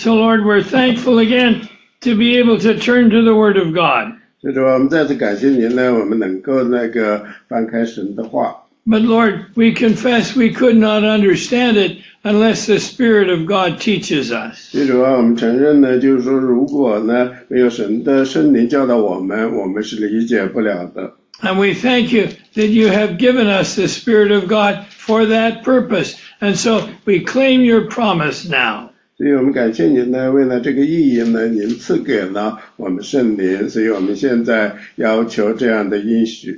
So, Lord, we're thankful again to be able to turn to the Word of God. 所以说我们再次感谢您呢，我们能够翻开神的话。 But Lord, we confess we could not understand it unless the Spirit of God teaches us. 所以说我们承认呢，就是说如果呢没有神的圣灵教导我们是理解不了的。 And we thank you that you have given us the Spirit of God for that purpose. And so we claim your promise now. 所以我们感谢您呢，为了这个意义呢，您赐给了我们圣灵，所以我们现在要求这样的应许。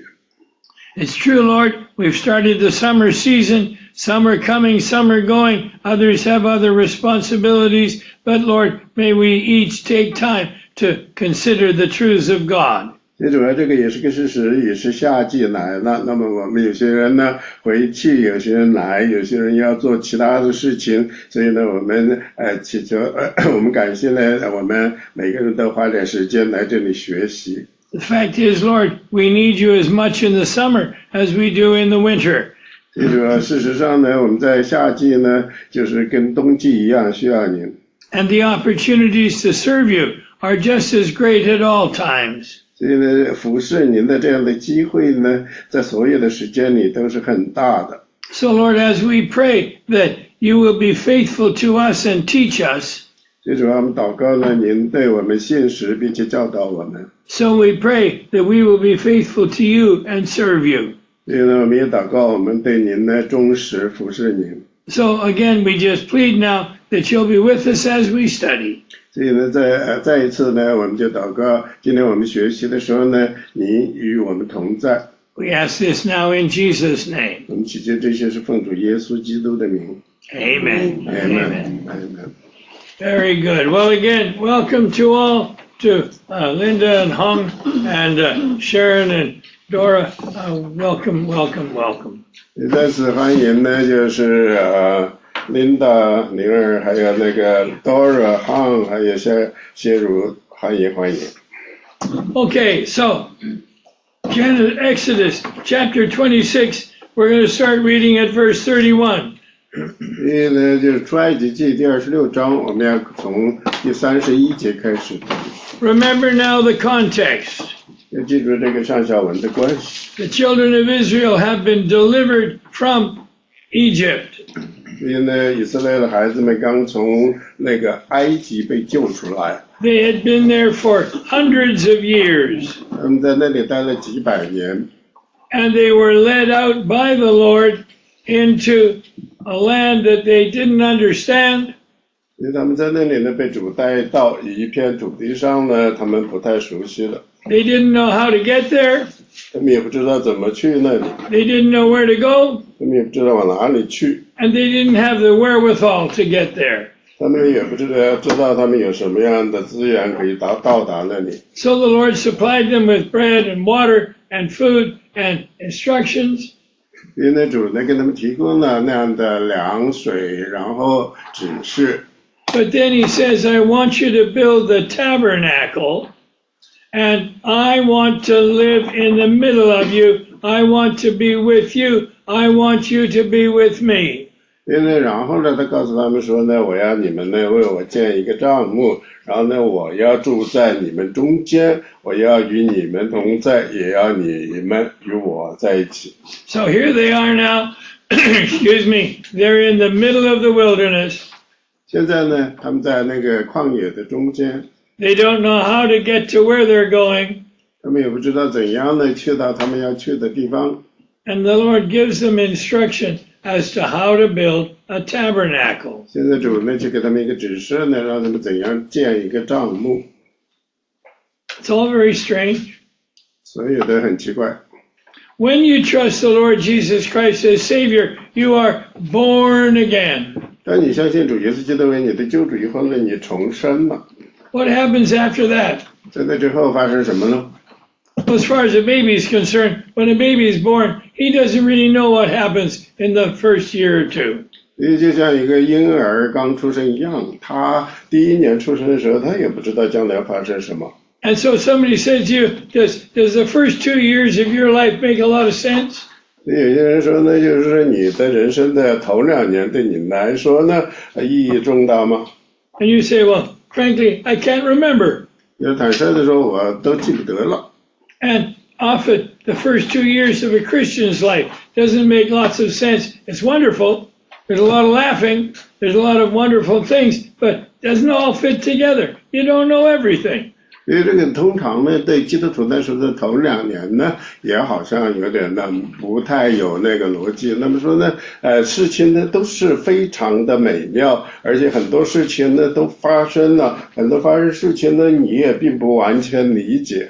It's true, Lord, we've started the summer season. Some are coming, some are going. Others have other responsibilities. But Lord, may we each take time to consider the truths of God. 最主要这个也是个事实，也是夏季来了，那么我们有些人呢回去，有些人来，有些人要做其他的事情，所以呢我们祈求我们感谢呢我们每个人都花点时间来这里学习。 The fact is, Lord, we need you as much in the summer as we do in the winter. 所以说事实上呢我们在夏季呢就是跟冬季一样需要您。 And the opportunities to serve you are just as great at all times. 所以呢服侍您的这样的机会呢在所有的时间里都是很大的。 So Lord, as we pray that you will be faithful to us and teach us. 所以说我们祷告呢您对我们信实并且教导我们。 So we pray that we will be faithful to you and serve you. 所以呢我们也祷告我们对您的忠实服侍您。 So again, we just plead now that you'll be with us as we study. 所以呢再一次呢我们就祷告今天我们学习的时候呢您与我们同在。 We ask this now in Jesus' name. 我们祈求这些是奉主耶稣基督的名。 Amen. Amen. Amen. Very good. Well, again, welcome to all, to Linda and Hung and Sharon and Dora. Welcome, welcome, welcome. 再次欢迎呢就是Linda 灵儿还有那个 Dora Hung 还有谢如欢迎。 Okay, so Exodus chapter 26, we're going to start reading at verse 31. 所以呢就是出埃及记第26章我们要从第31节开始。 Remember now the context. 要记住这个上下文的关系。 The children of Israel have been delivered from Egypt. 所以呢以色列的孩子们刚从那个埃及被救出来。 They had been there for hundreds of years. 他们在那里待了几百年。 And they were led out by the Lord into a land that they didn't understand. 所以他们在那里呢被主带到一片土地上呢他们不太熟悉了。 They didn't know how to get there. 他们也不知道怎么去那里。 They didn't know where to go. 他们也不知道往哪里去。 And they didn't have the wherewithal to get there. 他们也不知道他们有什么样的资源可以到达那里。 So the Lord supplied them with bread and water and food and instructions. 所以呢主呢给他们提供了那样的粮水然后指示。 But then he says, I want you to build the tabernacle, and I want to live in the middle of you. I want to be with you. I want you to be with me. 因为然后呢他告诉他们说呢我要你们呢为我建一个帐幕，然后呢我要住在你们中间，我要与你们同在，也要你们与我在一起。 So here they are now. Excuse me. They're in the middle of the wilderness. 现在呢他们在那个旷野的中间。 They don't know how to get to where they're going. 他们也不知道怎样呢去到他们要去的地方。 And the Lord gives them instruction as to how to build a tabernacle. 现在主呢就给他们一个指示呢，让他们怎样建一个帐幕。 It's all very strange. 所以都很奇怪。 When you trust the Lord Jesus Christ as Savior, you are born again. 当你相信主耶稣基督为你的救主以后呢，你重生了。 What happens after that? 在那之后发生什么呢？ Well, as far as a baby is concerned, when a baby is born, he doesn't really know what happens in the first year or two. 因为就像一个婴儿刚出生一样，他第一年出生的时候，他也不知道将来发生什么。 And so somebody says to you, does the first 2 years of your life make a lot of sense? 有些人说呢，就是说你的人生的头2年对你来说呢，意义重大吗？ And you say, well, frankly, I can't remember. 要坦率的说，我都记不得了。 And often the first 2 years of a Christian's life doesn't make lots of sense. It's wonderful. There's a lot of laughing. There's a lot of wonderful things, but it doesn't all fit together. You don't know everything. 因为这个通常呢，对基督徒来说的头2年呢，也好像有点呢不太有那个逻辑。那么说呢，事情呢都是非常的美妙，而且很多事情呢都发生了，很多发生事情呢你也并不完全理解。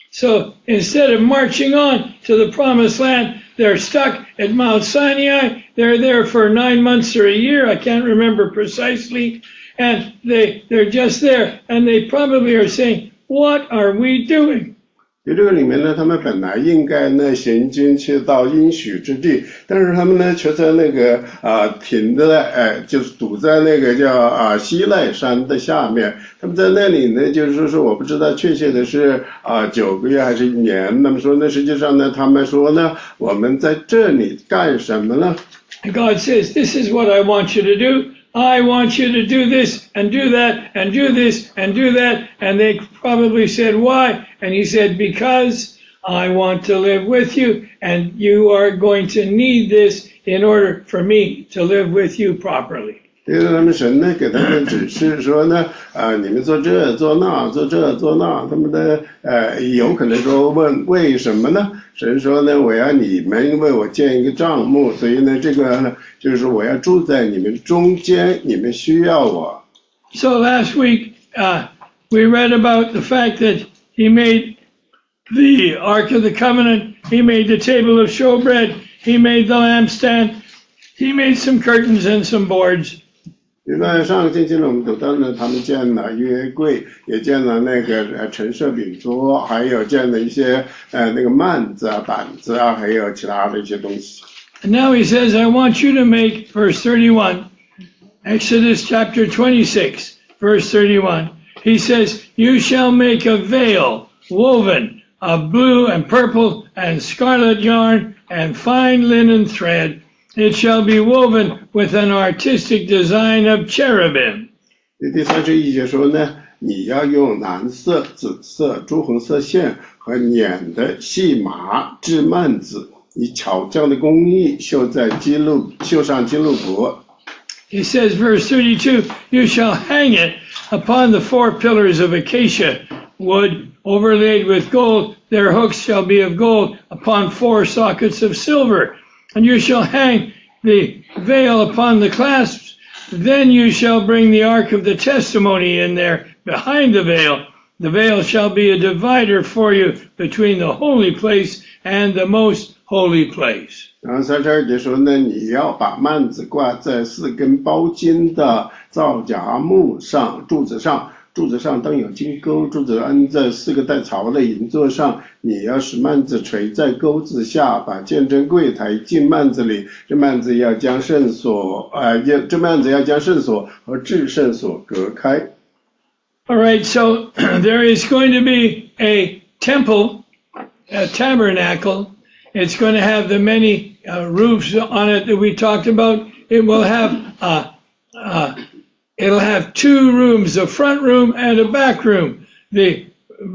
So instead of marching on to the promised land, they're stuck at Mount Sinai. They're there for 9 months or a year. I can't remember precisely. And they're just there. And they probably are saying, what are we doing? 在这个里面呢，他们本来应该呢行军去到应许之地，但是他们呢却在那个停在就是堵在那个叫西奈山的下面。他们在那里呢，就是说我不知道确切的是9个月还是1年。那么说呢，实际上呢，他们说呢，我们在这里干什么呢？ God says, this is what I want you to do. I want you to do this and do that and do this and do that. And they probably said, why? And he said, because I want to live with you and you are going to need this in order for me to live with you properly. 因为他们神呢给他们指示说呢，你们做这做那做这做那，他们的有可能说问为什么呢？神说呢，我要你们为我建一个帐幕，所以呢，这个呢就是说我要住在你们中间，你们需要我。 So last week we read about the fact that he made the Ark of the Covenant, he made the table of showbread, he made the lampstand, he made some curtains and some boards. 因为上个星期呢，我们读到呢，他们建了约柜，也建了那个陈设饼桌，还有建了一些那个幔子啊、板子啊，还有其他的一些东西。 And now he says, I want you to make, verse 31, Exodus chapter 26, verse 31. He says, you shall make a veil woven of blue and purple and scarlet yarn and fine linen thread. It shall be woven with an artistic design of cherubim. 第31节说呢，你要用蓝色、紫色、朱红色线和捻的细麻制幔子，以巧匠的工艺绣上基路伯。 He says, verse 32, you shall hang it upon the 4 pillars of acacia wood overlaid with gold. Their hooks shall be of gold upon 4 sockets of silver. And you shall hang the veil upon the clasps. Then you shall bring the ark of the testimony in there behind the veil. The veil shall be a divider for you between the holy place and the most holy place. 然后32节说呢，你要把幔子挂在4根包金的皂荚木上柱子上。柱子上当有金钩，柱子安在4个带槽的银座上。你要使幔子垂在钩子下，把见证柜抬进幔子里。这幔子要将圣所和至圣所隔开。 All right, so there is going to be a temple, a tabernacle. It's going to have the many roofs on it that we talked about. It will have it'll have 2 rooms, a front room and a back room. The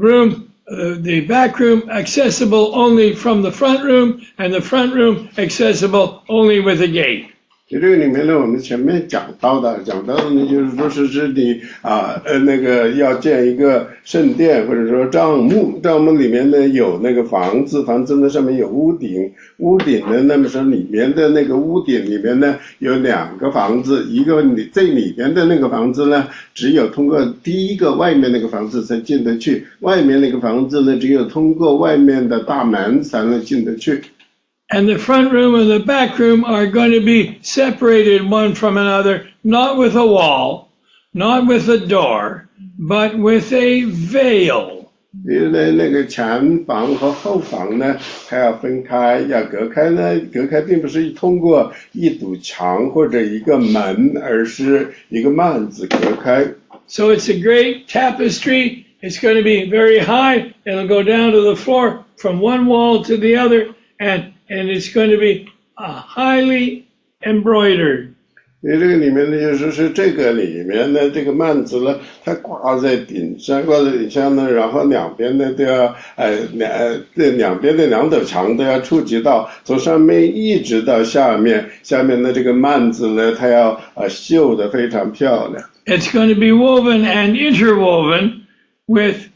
back room accessible only from the front room, and the front room accessible only with a gate. 这个里面呢，我们前面讲到的呢，就是说是你那个要建一个圣殿，或者说帐幕，帐幕里面呢有那个房子，房子呢上面有屋顶，屋顶呢，那么说里面的那个屋顶里面呢有2个房子，一个最里边的那个房子呢，只有通过第一个外面那个房子才进得去，外面那个房子呢，只有通过外面的大门才能进得去。 And the front room and the back room are going to be separated one from another, not with a wall, not with a door, but with a veil. 因为那个前房和后房呢，还要分开，要隔开呢。隔开并不是通过一堵墙或者一个门，而是一个幔子隔开。 So it's a great tapestry. It's going to be very high. It'll go down to the floor from one wall to the other, and it's going to be highly embroidered. 因为这个里面呢，就是是这个里面的这个幔子呢，它挂在顶上呢，然后两边呢都要两边的两斗墙都要触及到，从上面一直到下面的这个幔子呢，它要绣得非常漂亮。 It's going to be woven and interwoven with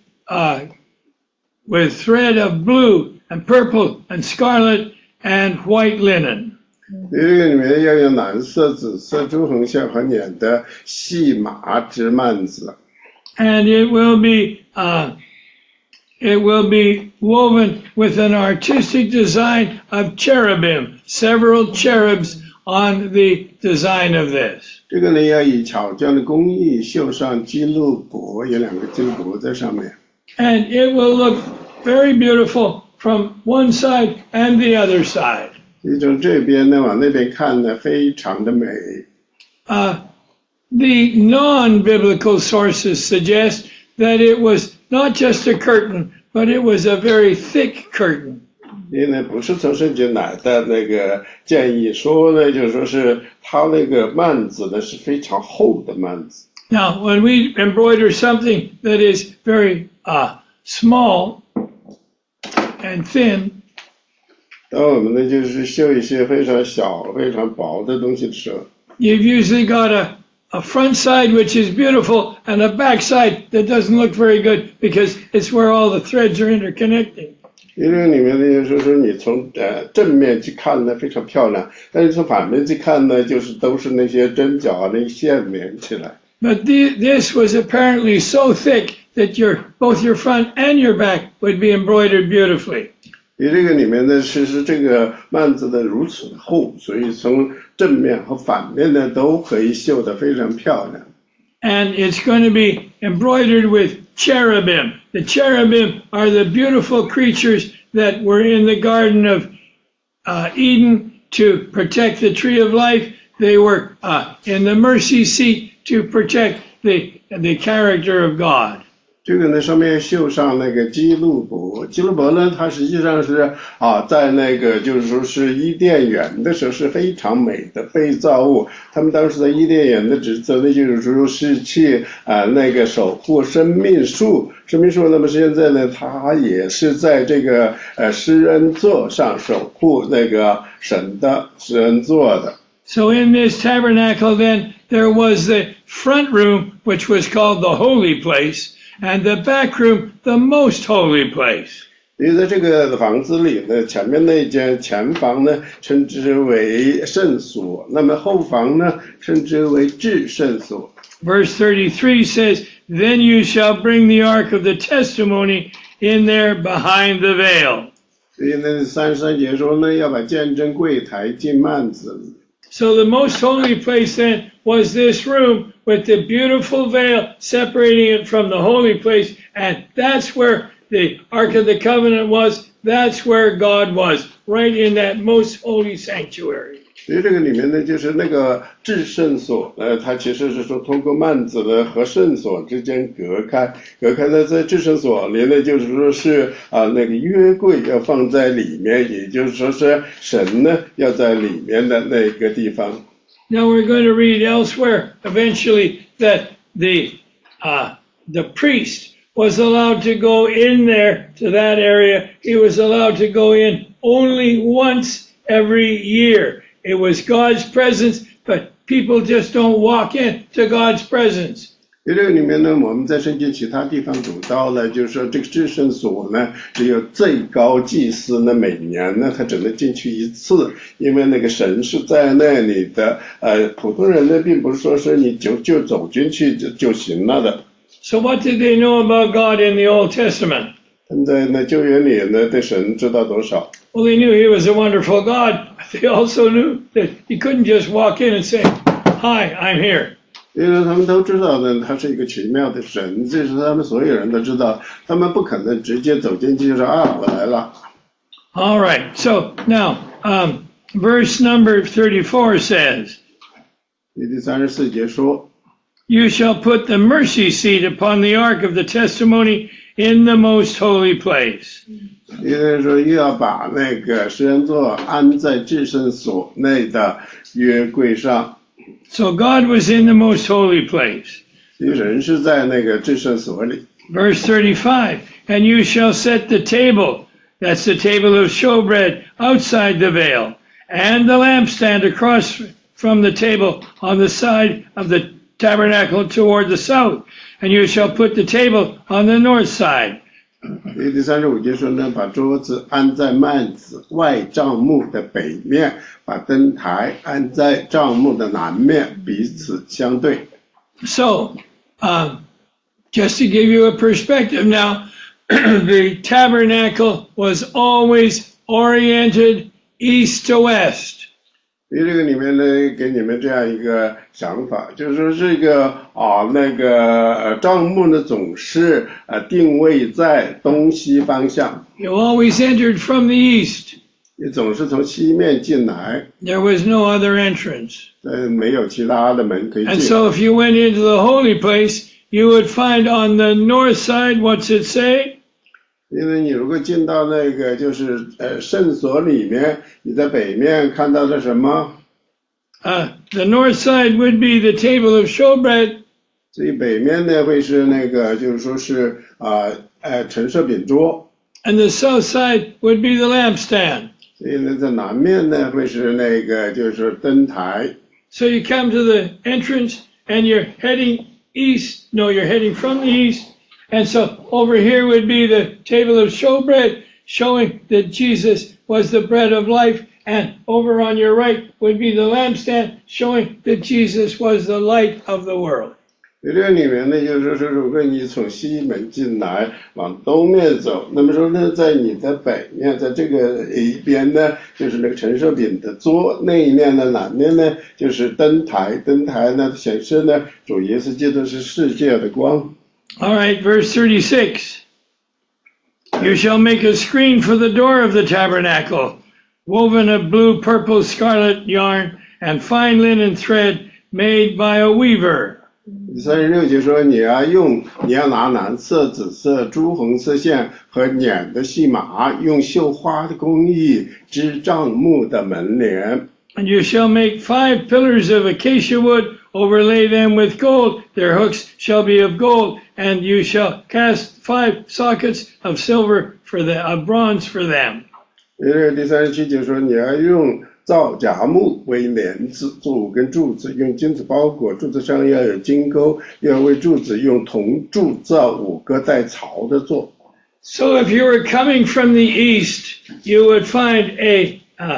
thread of blue and purple and scarlet and white linen. 这个里面要用蓝色、紫色、朱红线和捻的细麻织幔子。 And it will be woven with an artistic design of cherubim, several cherubs on the design of this. 这个呢要以巧匠的工艺绣上基路伯，有两个基路伯在上面。 And it will look very beautiful from one side and the other side. 从这边呢往那边看呢，非常的美。 The non-biblical sources suggest that it was not just a curtain, but it was a very thick curtain. 因为呢，不是从圣经来的那个建议说呢，就是说是它那个幔子呢是非常厚的幔子。 Now, when we embroider something that is very small and thin, 当我们呢就是绣一些非常小、非常薄的东西的时候， you've usually got a front side which is beautiful and a back side that doesn't look very good because it's where all the threads are interconnecting. 因为里面呢就是说你从正面去看呢非常漂亮，但是从反面去看呢，就是都是那些针脚啊、那线连起来。 But this was apparently so thick that both your front and your back would be embroidered beautifully. 因为这个里面呢，其实这个幔子呢如此厚，所以从正面和反面呢都可以绣得非常漂亮。 And it's going to be embroidered with cherubim. The cherubim are the beautiful creatures that were in the Garden of Eden to protect the tree of life. They were in the mercy seat to protect the character of God. 这个呢上面绣上那个基路伯，基路伯呢它实际上是在那个就是说是伊甸园的时候是非常美的被造物，他们当时在伊甸园的职责呢就是说是去那个守护生命树，那么现在呢它也是在这个施恩座上守护那个神的施恩座的。 So in this tabernacle then there was the front room which was called the holy place, and the back room, the most holy place. 因为在这个房子里呢，前面那间前房呢称之为圣所，那么后房呢称之为至圣所。 Verse 33 says, "Then you shall bring the ark of the testimony in there behind the veil." 所以呢，33节说呢，要把见证柜抬进幔子里。 So the most holy place then was this room with the beautiful veil separating it from the holy place, and that's where the Ark of the Covenant was. That's where God was, right in that most holy sanctuary. 所以这个里面呢，就是那个至圣所，它其实是说通过幔子呢和圣所之间隔开呢，在至圣所里呢，就是说是那个约柜要放在里面，也就是说是神呢要在里面的那个地方。 Now we're going to read elsewhere eventually that the priest was allowed to go in there to that area. He was allowed to go in only once every year. It was God's presence, but people just don't walk into God's presence. 在这个里面呢，我们在圣经其他地方读到了，就是说这个至圣所呢，只有最高祭司呢，每年呢他只能进去一次，因为那个神是在那里的。普通人呢，并不是说是你就走进去就行了的。 So what did they know about God in the Old Testament? 他们在那旧约里呢，对神知道多少？ Well, they knew he was a wonderful God. They also knew that he couldn't just walk in and say, "Hi, I'm here." 因为他们都知道呢，他是一个奇妙的神，这是他们所有人都知道，他们不可能直接走进去就说我来了。 All right. So now, verse number 34 says, 第34节说 "You shall put the mercy seat upon the ark of the testimony in the most holy place." 因为说又要把那个施恩座安在至圣所内的约柜上。 So God was in the most holy place. 所以人是在那个至圣所里。 Verse 35, and you shall set the table, that's the table of showbread, outside the veil, and the lampstand across from the table on the side of the tabernacle toward the south, and you shall put the table on the north side. 第35节说呢，把桌子安在幔子外帐幕的北面，把灯台安在帐幕的南面，彼此相对。 So, just to give you a perspective now, the tabernacle was always oriented east to west. 所以这个里面呢，给你们这样一个想法，就是说这个帐幕呢总是定位在东西方向。 You always entered from the east. 也总是从西面进来。 There was no other entrance. 没有其他的门可以进。 And so if you went into the holy place, you would find on the north side, what's it say? 因为你如果进到那个就是圣所里面，你在北面看到的什么 ？The north side would be the table of showbread. 所以北面呢会是那个就是说是陈设饼桌。 And the south side would be the lampstand. 所以呢在南面呢会是那个就是灯台。 So you come to the entrance and you're heading east. No, you're heading from the east. And so over here would be the table of showbread, showing that Jesus was the bread of life. And over on your right would be the lampstand, showing that Jesus was the light of the world. 这个里面呢，就是说，如果你从西门进来，往东面走，那么说呢，在你的北面，在这个一边呢，就是那个陈设饼的桌，那一面呢，南面呢，就是灯台，灯台呢显示呢，主耶稣基督是世界的光。 All right, verse 36. You shall make a screen for the door of the tabernacle, woven of blue, purple, scarlet yarn, and fine linen thread made by a weaver. 36节说你要拿蓝色、紫色、朱红色线和捻的细麻，用绣花的工艺织帐幕的门帘。 And you shall make 5 pillars of acacia wood, overlay them with gold. Their hooks shall be of gold, and you shall cast 5 sockets of silver of bronze for them. 第37节说你要用皂荚木为帘子，做5根柱子，用金子包裹，柱子上要有金钩，要为柱子用铜铸造5个带槽的座。 So if you were coming from the east, you would find a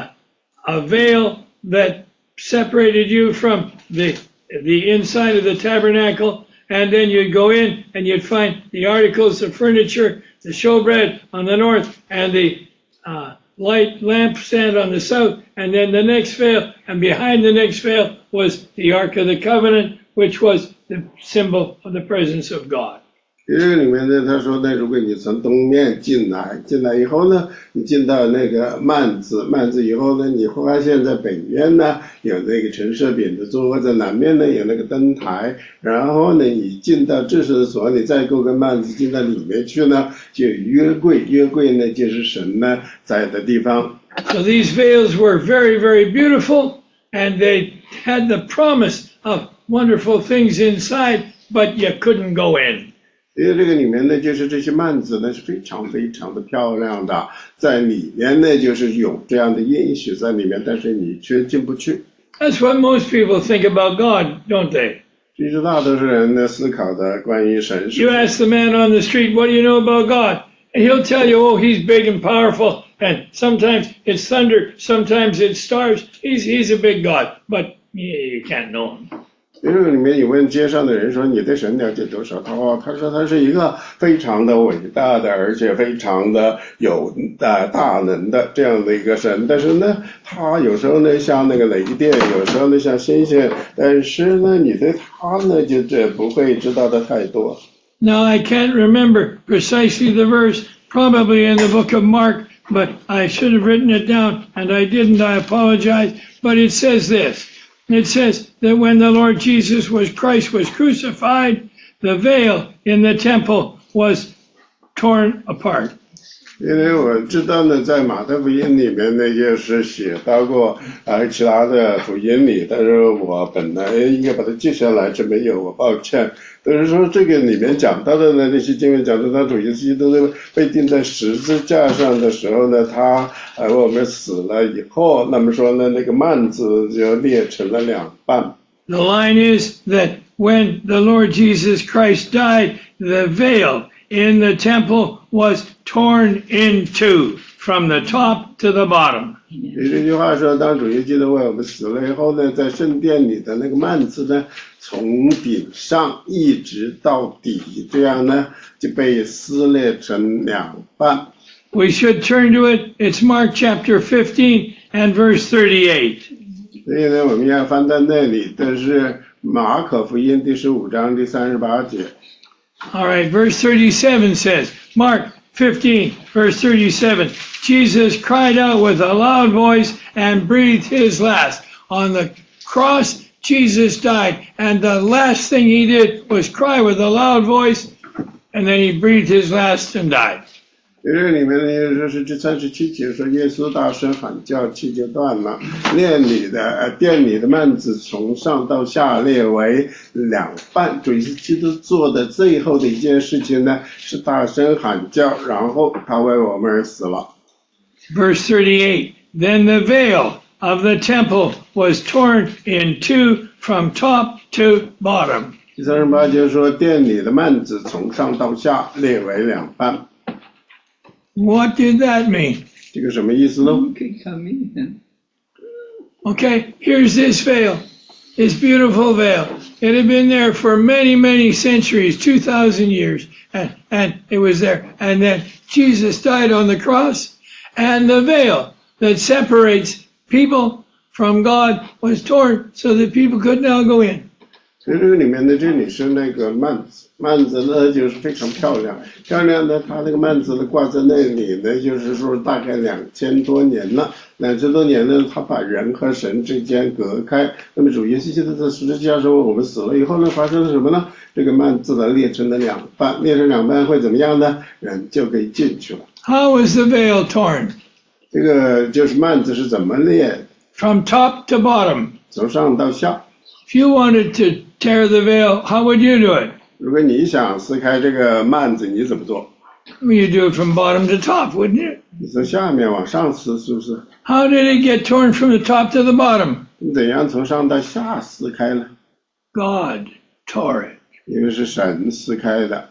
veil that separated you from the inside of the tabernacle, and then you'd go in and you'd find the articles of furniture, the showbread on the north, and the light lampstand on the south, and then the next veil, and behind the next veil was the Ark of the Covenant, which was the symbol of the presence of God. 这个里面呢，他说呢，如果你从东面进来以后呢，你进到那个幔子以后呢，你会发现在北面呢有那个陈设饼的桌，在南面呢有那个灯台，然后呢你进到至圣所，你再过个幔子进到里面去呢，就有约柜，约柜呢就是神呢在的地方。 So these veils were very, very beautiful, and they had the promise of wonderful things inside, but you couldn't go in. 因为这个里面呢，就是这些幔子呢是非常非常的漂亮的，在里面呢就是有这样的应许在里面，但是你却进不去。 That's what most people think about God, don't they? 其实大多数人呢思考的关于神是。 You ask the man on the street, what do you know about God? And he'll tell you, oh, he's big and powerful, and sometimes it's thunder, sometimes it's stars. He's a big God, but you can't know him. 因为里面有问街上的人说你对神了解多少？他说他是一个非常的伟大的，而且非常的有大能的这样的一个神。但是呢，他有时候呢像那个雷电，有时候呢像星星，但是呢你对他呢就不会知道的太多。 Now I can't remember precisely the verse, probably in the book of Mark, but I should have written it down and I didn't. I apologize. But it says this. It says that when the Lord Jesus Christ was crucified, the veil in the temple was torn apart. 因为我知道呢，在马太福音里面呢，就是写到过其他的福音里，但是我本来应该把它记下来，这没有，我抱歉。但是说这个里面讲到的呢，那些经文讲到他主耶稣基督被钉在十字架上的时候呢，他我们死了以后，那么说呢，那个幔子就裂成了两半。 The line is that when the Lord Jesus Christ died, the veil in the temple was torn in two from the top to the bottom. 这句话说，当主耶稣基督为我们死了以后呢，在圣殿里的那个幔子呢，从顶上一直到底，这样呢就被撕裂成两半。 We should turn to it. It's Mark chapter 15 and verse 38. 所以呢，我们要翻到那里，这是马可福音第15章第38节。 All right, verse 37 says, Mark 15, verse 37, Jesus cried out with a loud voice and breathed his last. On the cross, Jesus died, and the last thing he did was cry with a loud voice, and then he breathed his last and died. 这里面呢，就是这37节说，耶稣大声喊叫，气就断了。殿里的幔子从上到下裂为两半。主耶稣基督做的最后的一件事情呢，是大声喊叫，然后他为我们而死了。 Verse 38, then the veil of the temple was torn in two from top to bottom. 第38节说，殿里的幔子从上到下裂为两半。 What did that mean? 这个什么意思呢？ Okay, here's this veil, this beautiful veil. It had been there for many, many centuries, 2,000 years, and it was there. And then Jesus died on the cross, and the veil that separates people from God was torn so that people could now go in. 所以这个里面呢，这里是那个幔子，幔子呢就是非常漂亮，漂亮的，它那个幔子呢挂在那里呢，就是说大概2000多年了，2000多年呢，它把人和神之间隔开。那么主耶稣基督在十字架上我们死了以后呢，发生了什么呢？这个幔子呢裂成了两半，裂成两半会怎么样呢？人就可以进去了。 How was the veil torn? 这个就是幔子是怎么裂？ From top to bottom. 从上到下。 If you wanted to tear the veil, how would you do it? 如果你想撕开这个幔子，你怎么做？ You'd do it from bottom to top, wouldn't you? 你从下面往上撕，是不是？ How did it get torn from the top to the bottom? 你怎样从上到下撕开呢？ God tore it. 因为是神撕开的。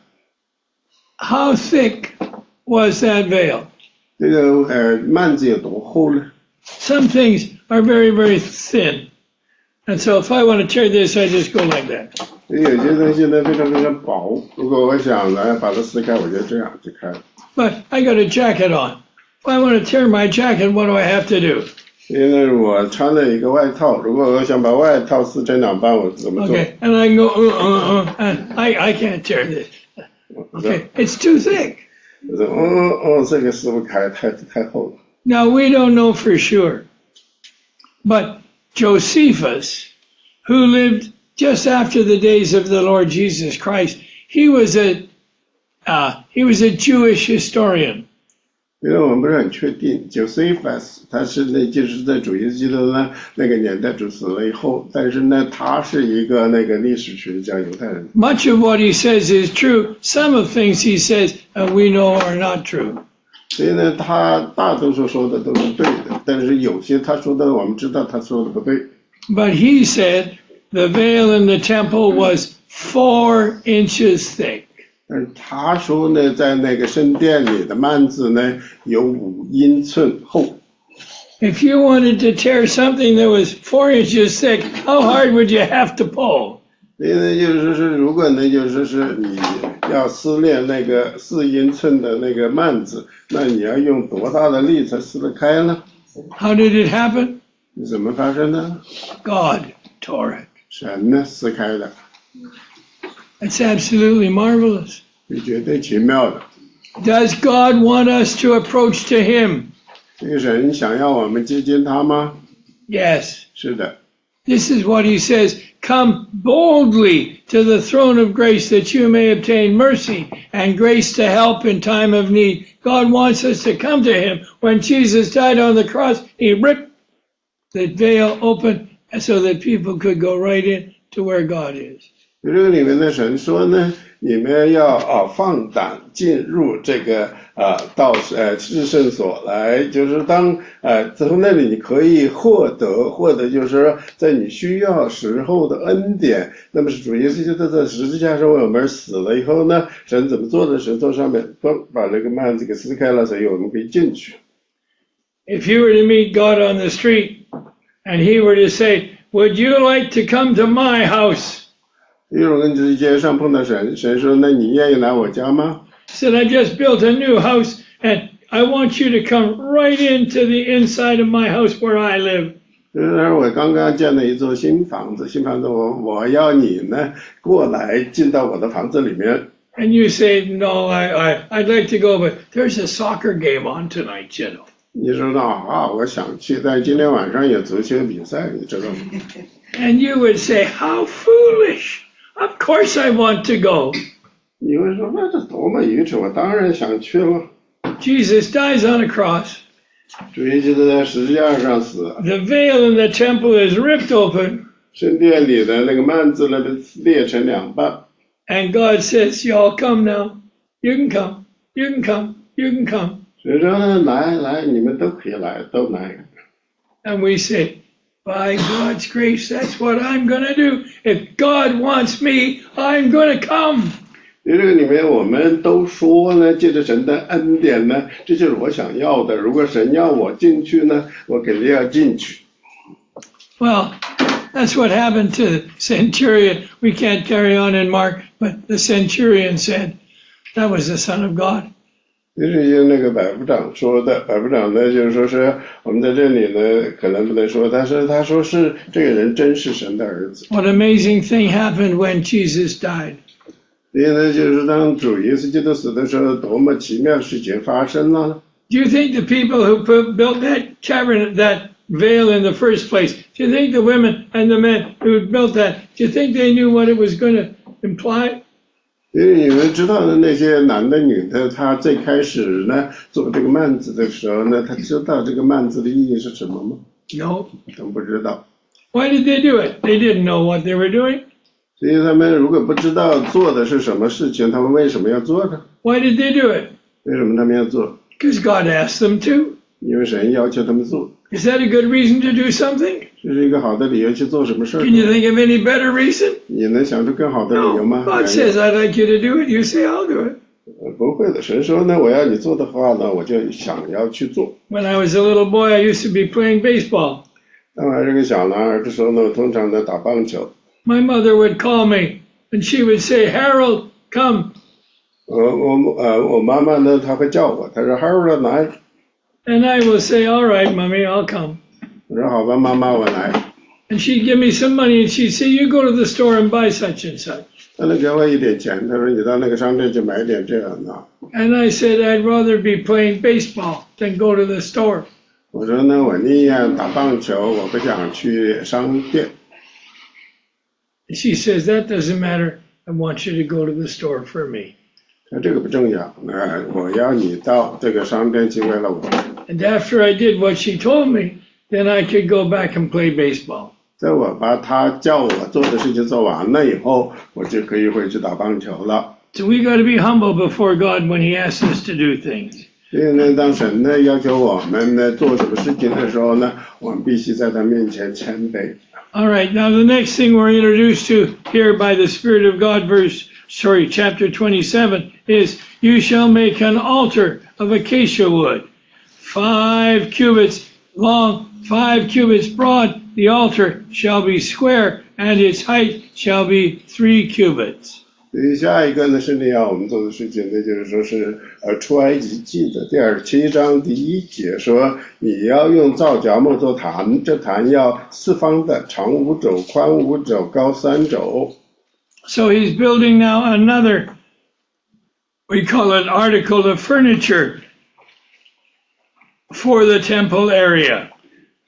How thick was that veil? 这个幔子有多厚呢？ Some things are very, very thin. And so if I want to tear this, I just go like that. 有些东西呢非常非常薄，如果我想来把它撕开，我就这样就开了。 But I got a jacket on. If I want to tear my jacket, what do I have to do? 因为我穿了一个外套，如果我想把外套撕成两半，我怎么做？ Okay, and I can go, and I can't tear this. Okay, it's too thick. 我说这个撕不开，太厚了。 Now, we don't know for sure, but Josephus, who lived just after the days of the Lord Jesus Christ, he was a Jewish historian. 因为我们不是很确定 ，Josephus 他是就是在主耶稣基督呢那个年代主死了以后，但是呢他是一个那个历史学家，犹太人。 Much of what he says is true. Some of things he says we know are not true. 所以呢，他大多数说的都是对的，但是有些他说的我们知道他说的不对。 But he said the veil in the temple was 4 inches thick. 但是他说呢，在那个圣殿里的幔子呢有5英寸厚。 If you wanted to tear something that was 4 inches thick, how hard would you have to pull? 所以呢，就是说，如果呢，就是你要撕裂那个4英寸的那个幔子，那你要用多大的力才撕得开呢？ How did it happen? 怎么发生的？ God tore it. 神呢撕开的， That's absolutely marvelous. 是绝对奇妙的。 Does God want us to approach to him? 这个神想要我们接近他吗？ Yes. 是的。 This is what he says. come boldly to the throne of grace that you may obtain mercy and grace to help in time of need. God wants us to come to him. When Jesus died on the cross, he ripped the veil open so that people could go right in to where God is. 这个里面的神说呢，你们要放胆进入这个至圣所来，就是当从那里你可以获得就是说在你需要时候的恩典。那么是主耶稣基督在十字架上为我们死了以后呢，神怎么做的？石头上面把这个幔子给撕开了，所以我们可以进去。 If you were to meet God on the street and he were to say, "Would you like to come to my house?" 有人在街上碰到神说，那你愿意来我家吗？ Said, I just built a new house and I want you to come right into the inside of my house where I live. 我刚刚建了一座新房子，我要你呢过来进到我的房子里面。 And you say, no, I'd like to go, but there's a soccer game on tonight, you know. 你说我想去，但今天晚上有足球比赛，你知道吗？ And you would say, how foolish. Of course I want to go. 你会说那这多么愚蠢，我当然想去了。 Jesus dies on a cross. 主耶稣在十字架上死。 The veil in the temple is ripped open. 圣殿里的那个幔子呢被裂成两半。 And God says, y'all come now. You can come. You can come. You can come. 所以说呢，来，你们都可以来，都来。 And we say, by God's grace, that's what I'm going to do. If God wants me, I'm going to come. 在这个里面我们都说呢，借着神的恩典呢，这就是我想要的。如果神要我进去呢，我肯定要进去。 Well, that's what happened to the centurion. We can't carry on in Mark, but the centurion said, that was the Son of God. 这是那个百夫长说的，百夫长呢就是说是我们在这里呢可能不能说，但是他说是这个人真是神的儿子。 What amazing thing happened when Jesus died. 所以呢，就是当主耶稣基督死的时候，多么奇妙的事情发生了。 Do you think the people who built that cavern, that veil in the first place, do you think the women and the men who built that, do you think they knew what it was going to imply? 因为你们知道的那些男的女的，他最开始呢做这个幔子的时候呢，他知道这个幔子的意义是什么吗？ No. 都不知道。 Why did they do it? They didn't know what they were doing. 所以他们如果不知道做的是什么事情，他们为什么要做呢？ Why did they do it? 为什么他们要做？ Because God asked them to. 因为神要求他们做。 Is that a good reason to do something? 这是一个好的理由去做什么事儿。 Can you think of any better reason? 你能想出更好的理由 No. 吗？ God says, I'd like you to do it. You say, I'll do it. 不会的，神说呢，我要你做的话呢，我就想要去做。 When I was a little boy, I used to be playing baseball. 当我还是个小男孩的时候呢，我通常在打棒球。 My mother would call me, and she would say, Harold, come. 我妈妈呢，她会叫我，她说 Harold 来。 And I will say, all right, Mommy, I'll come. 我说好吧，妈妈，我来。 And she'd give me some money, and she'd say, you go to the store and buy such and such. 她能给我一点钱，她说你到那个商店去买点这样的。 And I said, I'd rather be playing baseball than go to the store. 我说呢，我宁愿打棒球，我不想去商店。 She says, that doesn't matter. I want you to go to the store for me. 那这个不重要，我要你到这个商店去为了我。 And after I did what she told me, then I could go back and play baseball. 在我把她叫我做的事情做完了以后，我就可以回去打棒球了。 So we got to be humble before God when He asks us to do things. 所以呢，当神呢要求我们呢做什么事情的时候呢，我们必须在他面前谦卑。 All right, now the next thing we're introduced to here by the Spirit of God, chapter 27, is you shall make an altar of acacia wood, 5 cubits long, 5 cubits broad. The altar shall be square, and its height shall be 3 cubits. 所以下一个呢是你要我们做的事情，那就是说是出埃及记的第27章第1节说，你要用皂荚木做坛，这坛要四方的，长5肘，宽5肘，高3肘。 So he's building now another, we call it article of furniture for the temple area. 所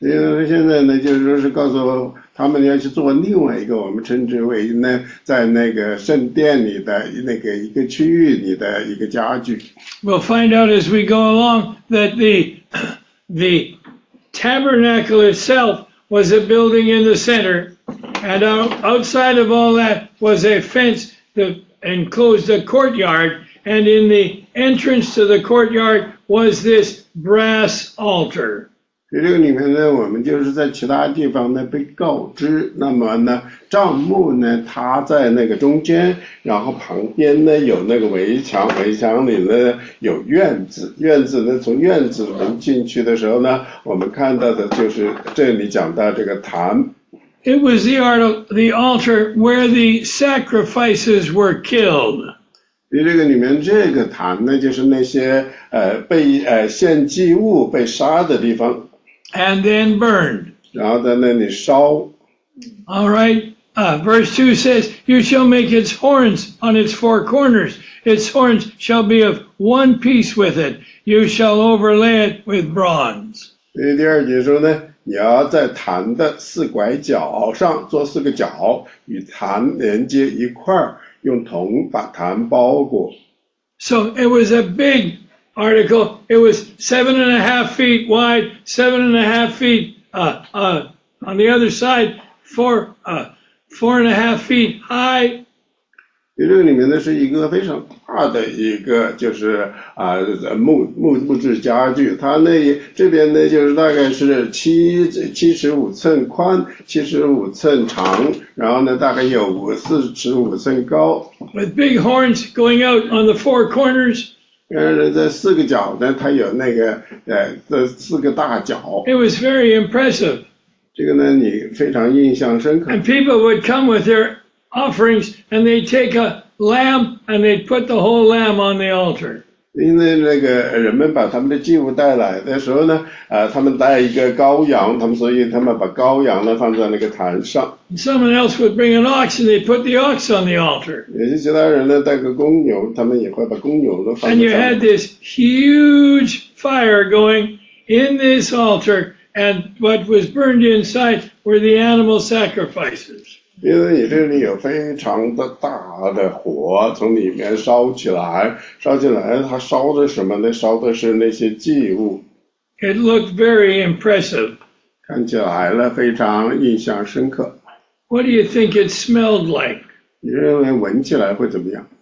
现在呢，就是说是告诉他们要去做另外一个我们称之为呢，在那个圣殿里的那个一个区域里的一个家具。 We'll find out as we go along that the tabernacle itself was a building in the center, and outside of all that was a fence that enclosed a courtyard, and in the entrance to the courtyard was this brass altar. 这个里面呢，我们就是在其他地方呢被告知，那么呢，帐幕呢，它在那个中间，然后旁边呢有那个围墙，围墙里呢有院子，院子呢从院子门进去的时候呢，我们看到的就是这里讲到这个坛。 It was the altar where the sacrifices were killed. 这个里面这个坛呢，就是那些被献祭物被杀的地方。 And then burned. 然后在那里烧。 All right. Verse 2 says, "You shall make its horns on its four corners. Its horns shall be of one piece with it. You shall overlay it with bronze." 第二节说呢，你要在坛的四拐角上做四个角，与坛连接一块儿，用铜把坛包裹。 So it was a big article. It was 7.5 feet wide, 7.5 feet on the other side, 4.5 feet high. 这个里面呢是一个非常大的一个就是木质家具，它那这边呢就是大概是75寸宽，75寸长，然后呢大概有45寸高。 With big horns going out on the four corners. 这四个角呢，它有那个这四个大角。 It was very impressive. 这个呢，你非常印象深刻。 And people would come with their offerings, and they'd take a lamb, and they'd put the whole lamb on the altar. 因为那个人们把他们的祭物带来的时候呢，他们带一个羔羊，所以他们把羔羊呢放在那个坛上。 Someone else would bring an ox, and they put the ox on the altar. 有些其他人呢带个公牛，他们也会把公牛呢放在 And 上 you 面。 had this huge fire going in this altar, and what was burned inside were the animal sacrifices. 因为你这里有非常的大的火从里面烧起来，它烧的什么呢？烧的是那些祭物。 It looked very impressive. 看起来呢非常印象深刻。 What do you think it smelled like? 你认为闻起来会怎么样？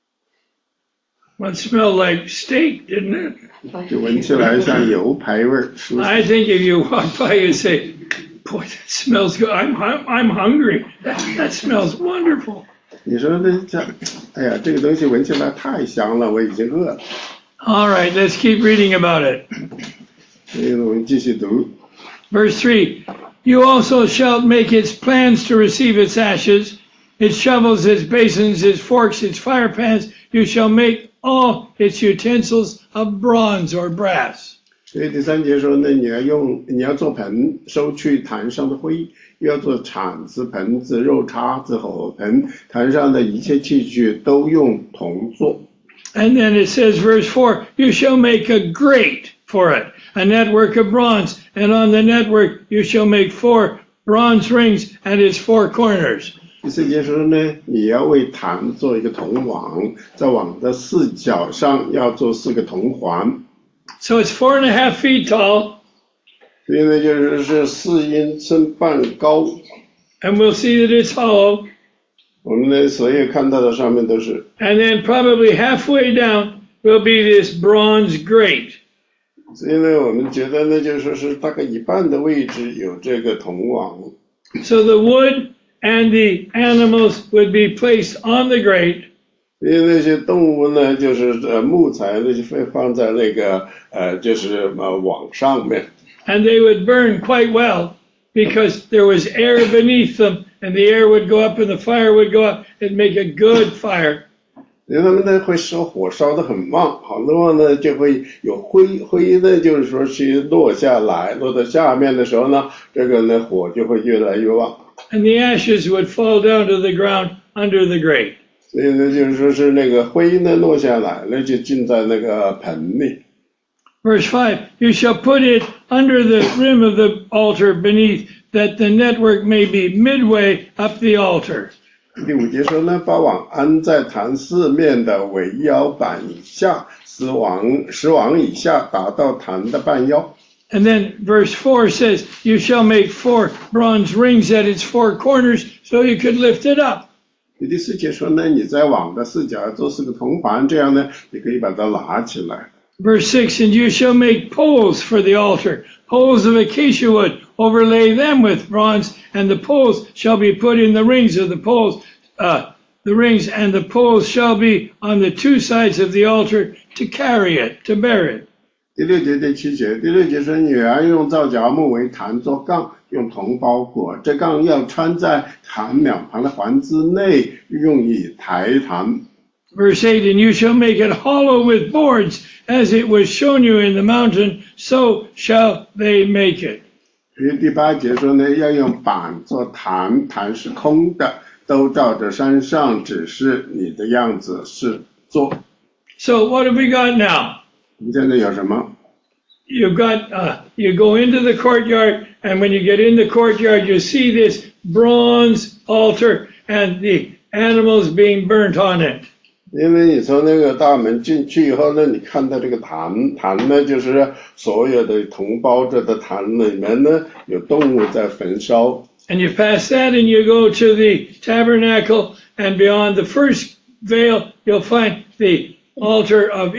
Well, it smelled like steak, didn't it? 就闻起来像油排味儿。 I think if you walk by, you say, "Boy, that smells good. I'm hungry. That smells wonderful." 你说哎呀，这个东西闻起来太香了，我已经饿了。 All right, let's keep reading about it. 所以我们继续读。 Verse 3, "You also shall make its plans to receive its ashes, its shovels, its basins, its forks, its fire pans. You shall make all its utensils of bronze or brass." 所以第三节说呢，你要做盆，收去坛上的灰，又要做铲子、盆子、肉叉子、火盆，坛上的一切器具都用铜做。 And then it says, verse 4, "You shall make a grate for it, a network of bronze, and on the network you shall make 4 bronze rings at its 4 corners." 第四节说呢，你要为坛做一个铜网，在网的四角上要做4个铜环。 So it's 4.5 feet tall. 所以呢，就是4英寸半高。 And we'll see that it's hollow. 我们呢，所有看到的上面都是。 And then probably halfway down will be this bronze grate. 所以呢，我们觉得呢，就是说是大概一半的位置有这个铜网。 So the wood and the animals would be placed on the grate. 因为那些动物呢，就是木材呢就会放在那个就是网上面。 And they would burn quite well because there was air beneath them, and the air would go up and the fire would go up and make a good fire. 因为他们呢会火烧得很旺，好的话呢就会有灰呢，就是说是落下来，落到下面的时候呢，这个呢火就会越来越旺。 And the ashes would fall down to the ground under the grate. 所以呢，就是说是那个灰呢落下来，那就进在那个盆里。 Verse 5, you shall put it under the rim of the altar beneath, that the network may be midway up the altar. 第5节说呢，把网安在坛四面的围腰板以下，使网以下达到坛的半腰。 And then verse 4 says, you shall make 4 bronze rings at its 4 corners, so you could lift it up. 第4节说呢，你在网的4角做4个铜环，这样呢，你可以把它拿起来。 Verse 6, and you shall make poles for the altar, poles of acacia wood, overlay them with bronze, and the poles shall be put in the rings of the poles, and the poles shall be on the 2 sides of the altar to carry it, to bear it. 第6节、第7节，第6节说，你要用皂荚木为坛做杠，用铜包裹，这杠要穿在坛两旁的环之内，用以抬坛。 Verse 8, and you shall make it hollow with boards, as it was shown you in the mountain, so shall they make it. 第8节说呢，要用板做坛，坛是空的，都照着山上指示你的样子是做。 So what have we got now? 我们现在有什么？ You've got, you go into the courtyard, and when you get in the courtyard, you see this bronze altar and the animals being burnt on it. 因为你从那个大门进去以后呢，你看到这个坛呢，就是所有的铜包着的坛里面呢，有动物在焚烧。 And you pass that, and you go to the tabernacle, and beyond the first veil, you'll find the altar of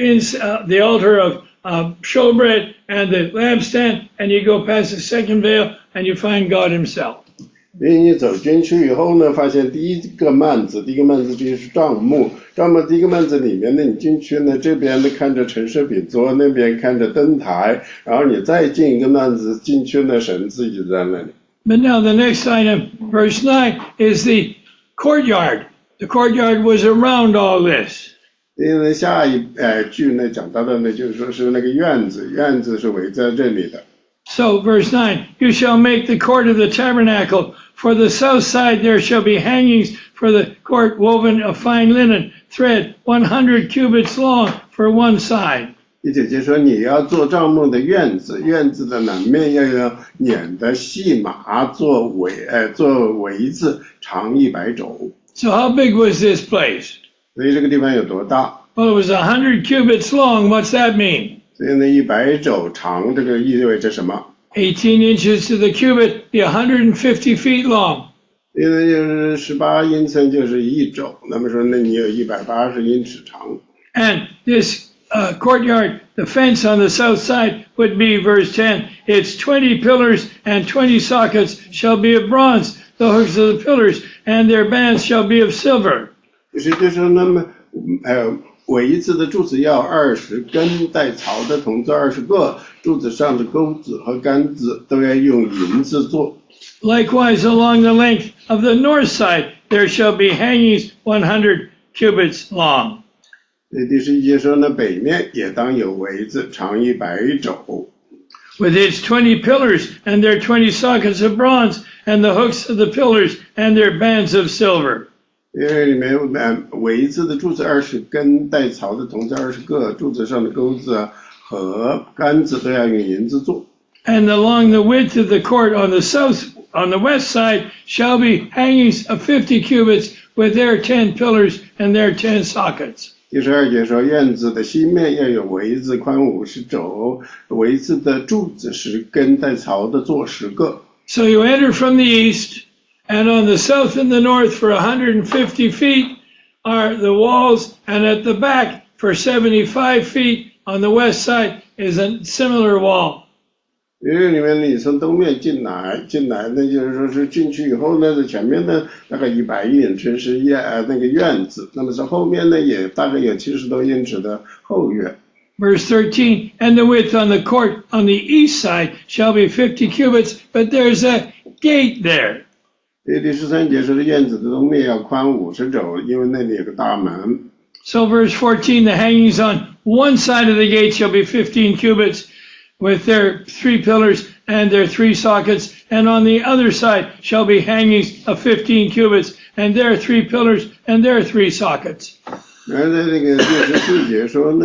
showbread and the lampstand, and you go past the second veil, and you find God Himself. 因为你走进去以后呢，发现第一个幔子就是帐幕，第一个幔子里面呢，你进去呢，这边呢看着陈设饼桌，那边看着灯台，然后你再进一个幔子进去呢，神自己在那里。 But now the next item, verse 9, is the courtyard. The courtyard was around all this. 因为下一句呢讲到的呢，就是说是那个院子是围在这里的。 So verse 9, you shall make the court of the tabernacle. For the south side there shall be hangings for the court woven of fine linen, thread 100 cubits long for one side. 第9节说你要做帐幕的院子的南面要有捻的细麻做围子，长100肘。 So how big was this place? 所以这个地方有多大？ Well, it was 100 cubits long. What's that mean? 所以呢，100肘长，这个意味着什么 ？18 inches to the cubit, be 150 feet long. 因为就是18英寸就是1肘，那么说那你有180英尺长。 And this courtyard, the fence on the south side would be, verse 10, its 20 pillars and 20 sockets shall be of bronze, the hooks of the pillars and their bands shall be of silver. 就是那么围子的柱子要20根，带槽的铜子20个，柱子上的钩子和杆子都要用银子做。 Likewise, along the length of the north side, there shall be hangings 100 cubits long. 第11节说呢，北面也当有围子，长100肘。 With its 20 pillars and their 20 sockets of bronze, and the hooks of the pillars and their bands of silver. 因为里面围子的柱子20根，带槽的铜子20个，柱子上的钩子和杆子都要用银子做。 And along the width of the court on the west side shall be hangings of 50 cubits with their 10 pillars and their 10 sockets. 第12节说，院子的西面要有围子，宽50肘，围子的柱子10根，带槽的做10个。 So you enter from the east, and on the south and the north for 150 feet are the walls, and at the back for 75 feet on the west side is a similar wall. 因为里面你从东面进来呢，就是说是进去以后呢，在前面呢大概100英尺是那个院子，那么在后面呢也大概有70多英尺的后院。 Verse 13, and the width on the court on the east side shall be 50 cubits, but there's a gate there. 第13节说的院子的东面要宽50肘，因为那里有个大门。 So verse 14, the hangings on one side of the gate shall be 15 cubits with their 3 pillars and their 3 sockets, and on the other side shall be hangings of 15 cubits and their 3 pillars and their 3 sockets. 然后在那个第14节说呢，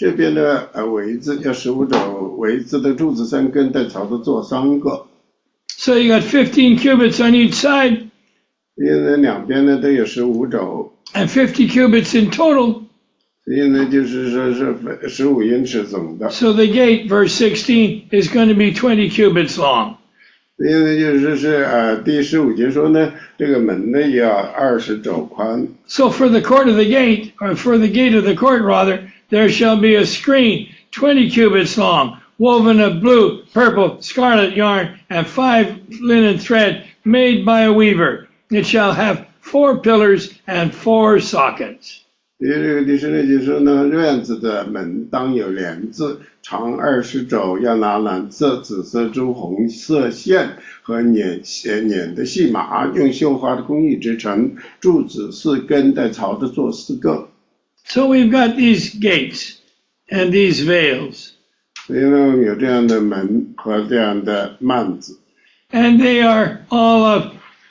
这边的围子要15肘，围子的柱子3根，在朝子做3个。 So you got 15 cubits on each side. 因为两边呢都有15肘。 And 50 cubits in total. 所以呢，就是说是15英尺总的。 So the gate, verse 16, is going to be 20 cubits long. 所以呢，就是第15节说呢，这个门呢要20肘宽。 So for the court of the gate, or for the gate of the court rather, there shall be a screen 20 cubits long, woven of blue, purple, scarlet yarn, and 5 linen thread made by a weaver. It shall have 4 pillars and 4 sockets. 这个第16节说呢，院子的门当有帘子，长20肘，要拿蓝色、紫色、朱红色线和捻的细麻，用绣花的工艺制成，柱子4根，在朝着做4个。 So we've got these gates and these veils. 所以呢，我们有这样的门和这样的幔子。 And they are all of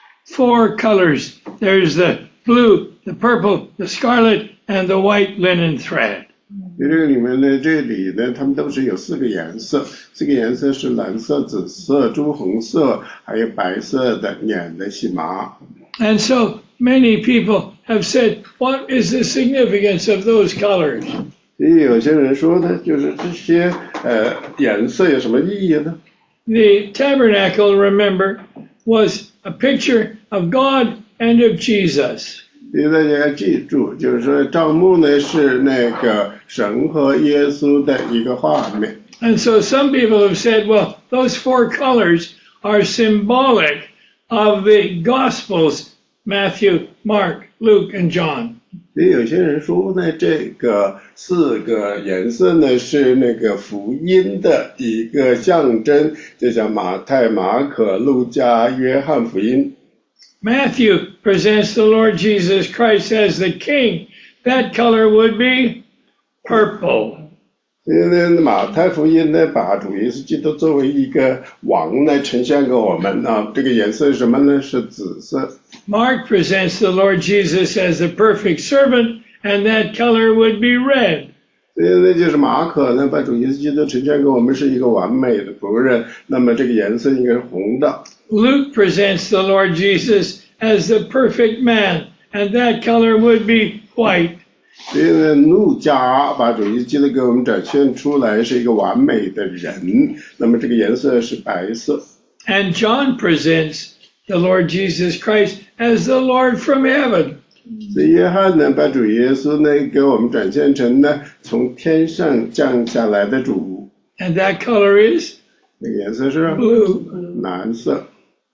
4 colors. There's the blue, the purple, the scarlet, and the white linen thread. 这个里面呢，这里呢，它们都是有4个颜色，这个颜色是蓝色、紫色、朱红色，还有白色的捻的细麻。 And so many people have said, what is the significance of those colors? 所以有些人说呢，就是这些颜色有什么意义呢？ The tabernacle, remember, was a picture of God and of Jesus. 所以大家要记住，就是说帐幕呢是那个神和耶稣的一个画面。 And so some people have said, well, those 4 colors are symbolic of the Gospels, Matthew, Mark, Luke, and John. 所以有些人说呢，这个4个颜色呢是那个福音的一个象征，就像马太、马可、路加、约翰福音。 Matthew presents the Lord Jesus Christ as the king. That color would be purple. 所以呢，马太福音呢，把主耶稣基督作为一个王来呈现给我们啊，这个颜色是什么呢？是紫色。 Mark presents the Lord Jesus as the perfect servant, and that color would be red. 所以呢，就是马可呢，把主耶稣基督呈现给我们是一个完美的仆人，那么这个颜色应该是红的。 Luke presents the Lord Jesus as the perfect man, and that color would be white. 所以呢，路加把主耶稣基督给我们展现出来是一个完美的人，那么这个颜色是白色。 And John presents the Lord Jesus Christ as the Lord from heaven. 所以约翰呢，把主耶稣呢给我们展现成呢从天上降下来的主。 And that color is 那个颜色是 blue. 蓝色。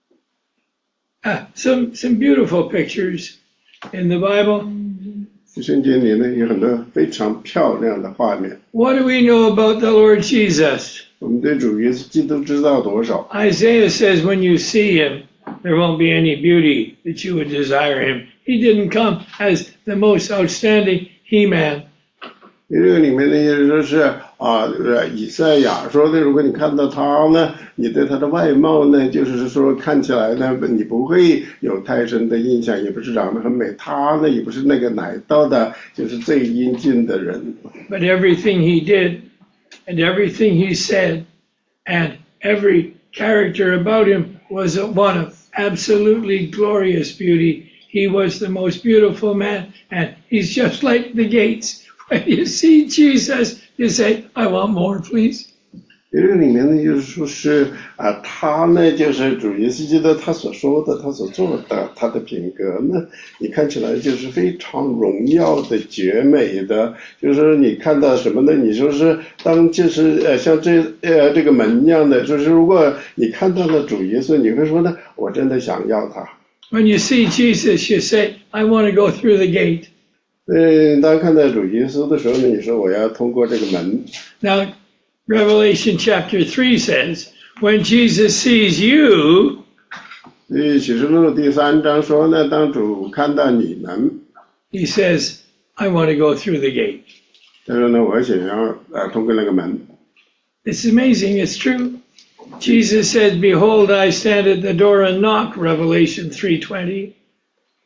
Some beautiful pictures in the Bible. 圣经里呢有很多非常漂亮的画面。 What do we know about the Lord Jesus? 我们对主耶稣基督知道多少？ Isaiah says when you see him, there won't be any beauty that you would desire him. He didn't come as the most outstanding He-Man. 这个里面呢，也就是说是以赛亚说的，如果你看到他呢，你对他的外貌呢，就是说看起来呢，你不会有太深的印象，也不是长得很美，他呢也不是那个奶道的，就是最英俊的人。 But everything he did, and everything he said, and every character about him was one of absolutely glorious beauty. He was the most beautiful man, and he's just like the gates. When you see Jesus, you say, I want more, please. 这个里面呢，就是说是他呢，就是主耶稣基督他所说的，他所做的，他的品格呢，你看起来就是非常荣耀的、绝美的。就是说你看到什么呢？你说是当就是像这个门一样的，就是如果你看到了主耶稣，你会说呢，我真的想要他。 When you see Jesus, you say, I want to go through the gate. 当看到主耶稣的时候呢，你说我要通过这个门。 Now, Revelation chapter 3 says, when Jesus sees you, 启示录第3章说呢，当主看到你们 he says, I want to go through the gate. 他说呢，我想要通过那个门。 It's amazing, it's true. Jesus said, behold, I stand at the door and knock, Revelation 3:20.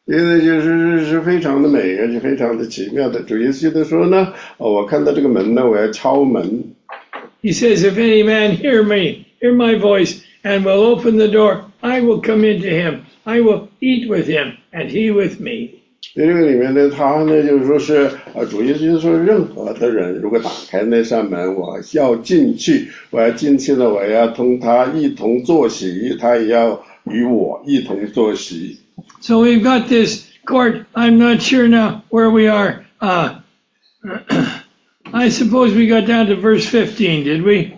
因为是非常的美，而且非常的奇妙的。主耶稣的说呢，我看到这个门呢，我要敲门。 He says, if any man hear my voice, and will open the door, I will come into him. I will eat with him, and he with me. 这个里面呢，他呢就是说是主耶稣说，任何的人如果打开那扇门，我要进去，我要进去呢，我要同他一同坐席，他也要与我一同坐席。 So we've got this court. I'm not sure now where we are. I suppose we got down to verse 15, did we?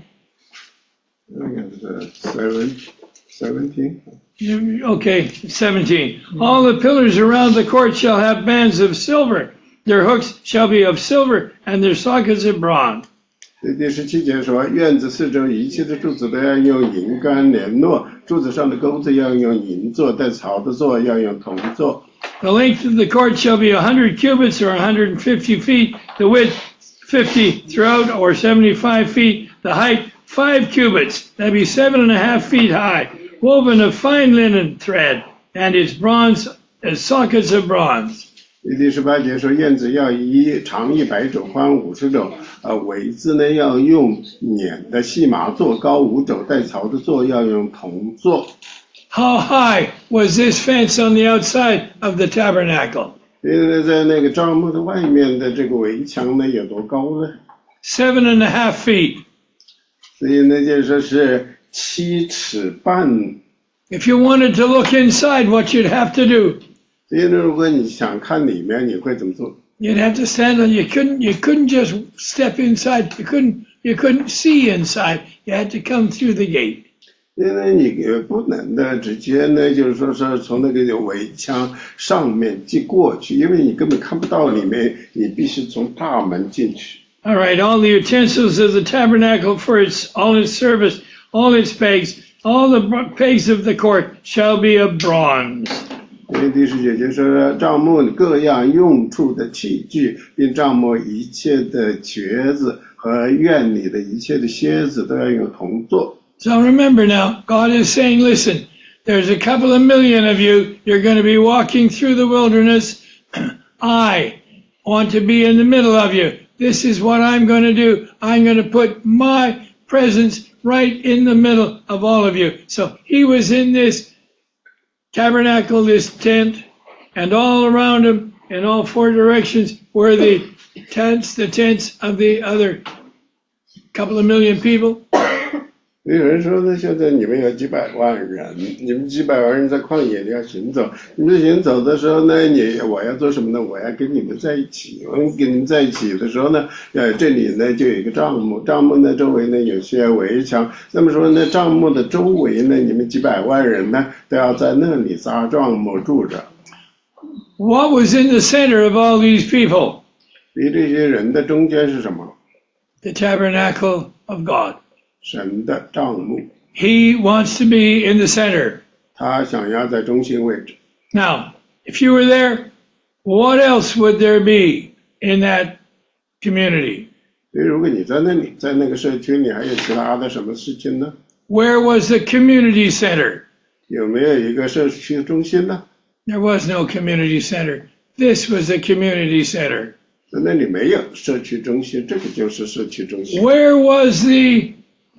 17. Okay, 17. All the pillars around the court shall have bands of silver. Their hooks shall be of silver, and their sockets of bronze. 第17节说，院子四周一切的柱子都要用银杆联络，柱子上的钩子要用银做，带槽的座要用铜做。 The length of the court shall be 100 cubits or 150 feet, the width 50 throughout or 75 feet, the height 5 cubits, that be 7.5 feet high, woven of fine linen thread, and its bronze as sockets of bronze. 第18节说，院子要长100肘，宽50肘，围子呢要用捻的细麻做，高5肘，带槽的座要用铜做。 How high was this fence on the outside of the tabernacle? 在那个帐幕的外面的这个围墙呢有多高呢？ 7.5 feet. 所以呢就是说是7尺半。 If you wanted to look inside, what you'd have to do? 所以呢，如果你想看里面，你会怎么做？ You'd have to stand on. You couldn't just step inside. You couldn't see inside. You had to come through the gate. 因为你不能的直接呢，就是说是从那个围墙上面过去，因为你根本看不到里面，你必须从大门进去。 All right, all the utensils of the tabernacle for all its service, all its pegs, all the pegs of the court shall be of bronze. 第19节说，帐幕各样用处的器具，并帐幕一切的橛子和院里的一切的楔子都要用铜做。 So remember now, God is saying, listen, there's a couple of million of you. You're going to be walking through the wilderness. I want to be in the middle of you. This is what I'm going to do. I'm going to put my presence right in the middle of all of you. So he was in this tabernacle, this tent, and all around him, in all 4 directions, were the tents of the other couple of million people. 有人说呢，现在你们有几百万人，你们几百万人在旷野里要行走，你们行走的时候呢，我要做什么呢？我要跟你们在一起。我跟你们在一起的时候呢，这里呢就有一个帐幕，帐幕呢周围呢有些围墙。那么说呢，帐幕的周围呢，你们几百万人呢都要在那里扎帐幕住着。 What was in the center of all these people? 离这些人的中间是什么？ The tabernacle of God. 神的帐幕。 He wants to be in the center. 他想要在中心位置。 Now, if you were there, what else would there be in that community? 如果你在那里，在那个社区里，还有其他的什么事情呢？ Where was the community center? 有没有一个社区中心呢？ There was no community center. This was the community center. 在那里没有社区中心，这个就是社区中心。 Where was the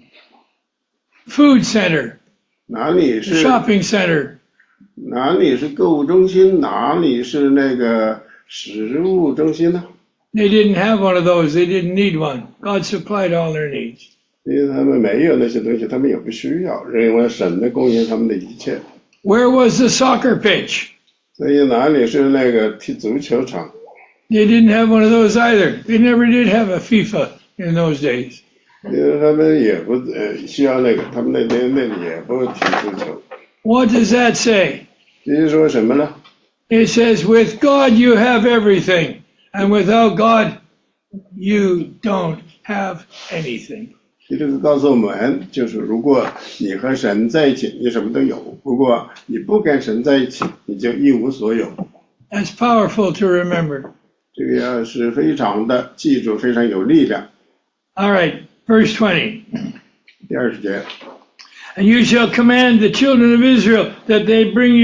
food center? 哪里是 shopping center? 哪里是购物中心？哪里是那个食物中心呢？ They didn't have one of those. They didn't need one. God supplied all their needs. 因为他们没有那些东西，他们也不需要，因为神的供应他们的一切。 Where was the soccer pitch? 所以哪里是那个踢足球场？ They didn't have one of those either. They never did have a FIFA in those days. 因为他们也不需要那个，他们那边那里也不踢足球。 What does that say? 这是说什么呢？ It says, with God you have everything, and without God you don't have anything. 这个告诉我们，就是如果你和神在一起，你什么都有；如果你不跟神在一起，你就一无所有。 That's powerful to remember. 这个要是非常的记住，非常有力量。 All right, verse 20. 第20节， And you shall command the children of Israel that they bring you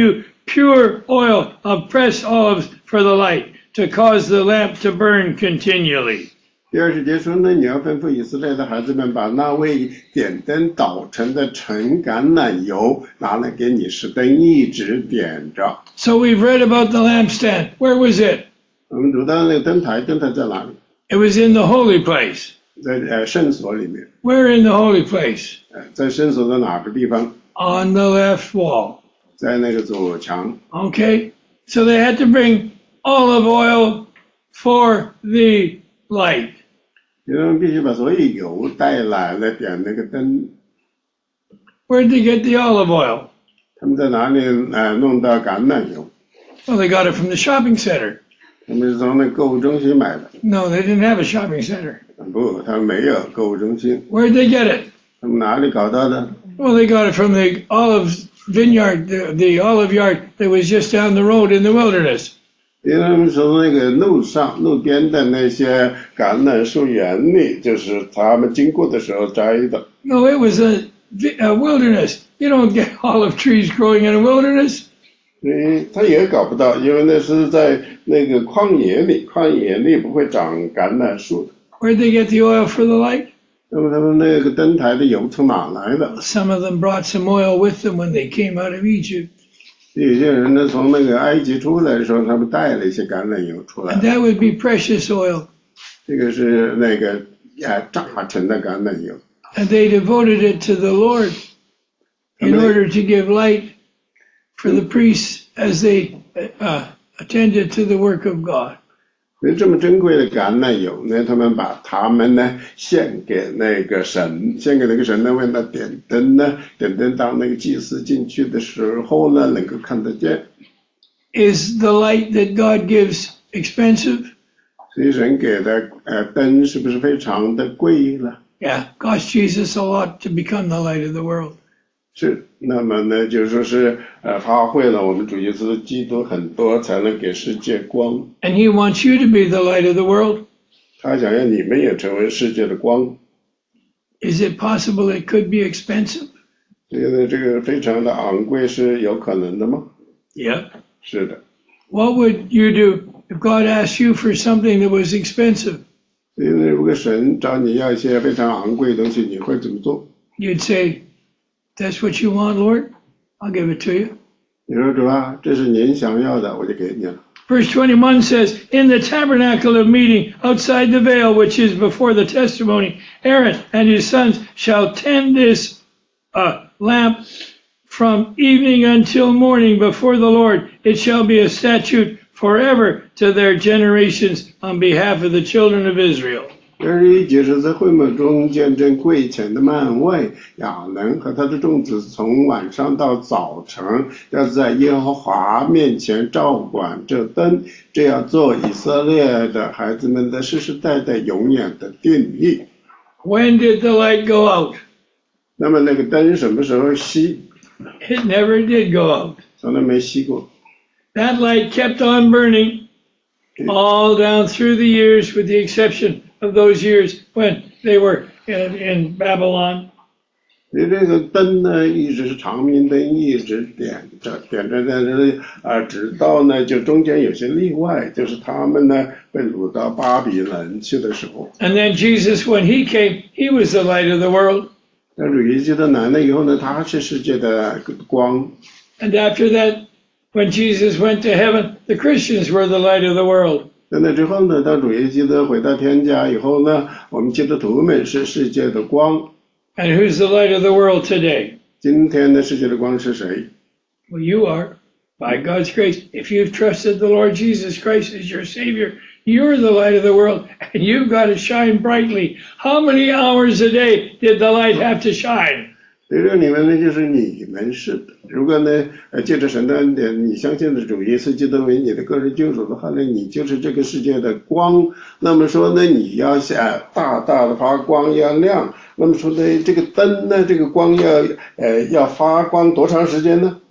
pure oil of pressed olives for the light, to cause the lamp to burn continually. 第20节说呢，你要吩咐以色列的孩子们，把那为点灯捣成的纯橄榄油拿来给你使灯一直点着。 So we've read about the lampstand. Where was it? 我们读到那个灯台在哪里？ It was in the holy place. 在圣所里面。 Where in the holy place? 在圣所的哪个地方？ On the left wall. 在那个左墙。 Okay? So they had to bring olive oil for the light. 因为必须把所有油带来了点那个灯。 Where did they get the olive oil? 他们在哪里弄到橄榄油？ Well, they got it from the shopping center. 他们是从那购物中心买的。 No, they didn't have a shopping center. 不，他们没有购物中心。 Where did they get it? 他们哪里搞到的？ Well, they got it from the olive vineyard, the olive yard that was just down the road in the wilderness. 因为他们从那个路边的那些橄榄树园里，就是他们经过的时候摘的。 No, it was a wilderness. You don't get olive trees growing in a wilderness. 他也搞不到，因为那是在那个旷野里不会长橄榄树的。 Where did they get the oil for the light? 那么他们那个灯台的油从哪来的？ Some of them brought some oil with them when they came out of Egypt. 有些人呢，从那个埃及出来的时候，他们带了一些橄榄油出来。 And that would be precious oil. 这个是那个榨成的橄榄油。 And they devoted it to the Lord in order to give light for the priests as they attended to the work of God. 所以这么珍贵的橄榄油呢，他们把它们呢献给那个神呢，为他点灯呢，点灯当那个祭司进去的时候呢，能够看得见。 Is the light that God gives expensive? 所以神给的灯是不是非常的贵了？ Yeah, cost Jesus a lot to become the light of the world. 是，那么呢，就说是花费了我们主耶稣基督很多，才能给世界光。 And He wants you to be the light of the world. 他想要你们也成为世界的光。 Is it possible it could be expensive? 所以呢，这个非常的昂贵是有可能的吗？ Yeah. 是的。 What would you do if God asked you for something that was expensive? 所以呢，如果神找你要一些非常昂贵的东西，你会怎么做？ You'd say, "That's what you want, Lord? I'll give it to you." 你说主啊，这是您想要的，我就给你了。 Verse 21 says, "In the tabernacle of meeting, outside the veil which is before the testimony, Aaron and his sons shall tend this lamp from evening until morning before the Lord. It shall be a statute forever to their generations on behalf of the children of Israel." 21节是在会幕中见证柜前的幔位，亚伦和他的众子从晚上到早晨，要在耶和华面前照管这灯，这样做以色列的孩子们的世世代代永远的定义。 When did the light go out? 那么那个灯什么时候熄？ It never did go out. 从来没熄过。 That light kept on burning all down through the years, with the exception of those years when they were in Babylon. 所以这个灯呢，一直是长明灯，一直点着在这里直到呢，就中间有些例外，就是他们呢被掳到巴比伦去的时候。 And then Jesus, when he came, he was the light of the world. 但主耶稣的来了以后呢，他是世界的光。 And after that, when Jesus went to heaven, the Christians were the light of the world. 在那之后呢，当主耶稣的回到天家以后呢，我们基督徒们是世界的光。 And who's the light of the world today? 今天的世界的光是谁？ Well, you are, by God's grace. If you've trusted the Lord Jesus Christ as your Savior, you're the light of the world, and you've got to shine brightly. How many hours a day did the light have to shine? 所以说你们呢，就是你们是的。如果呢，借着神的恩典，你相信的主耶稣基督为你的个人救主的话呢，你就是这个世界的光。那么说呢，你要大大的发光，要亮。那么说呢，这个灯呢，这个光要发光多长时间呢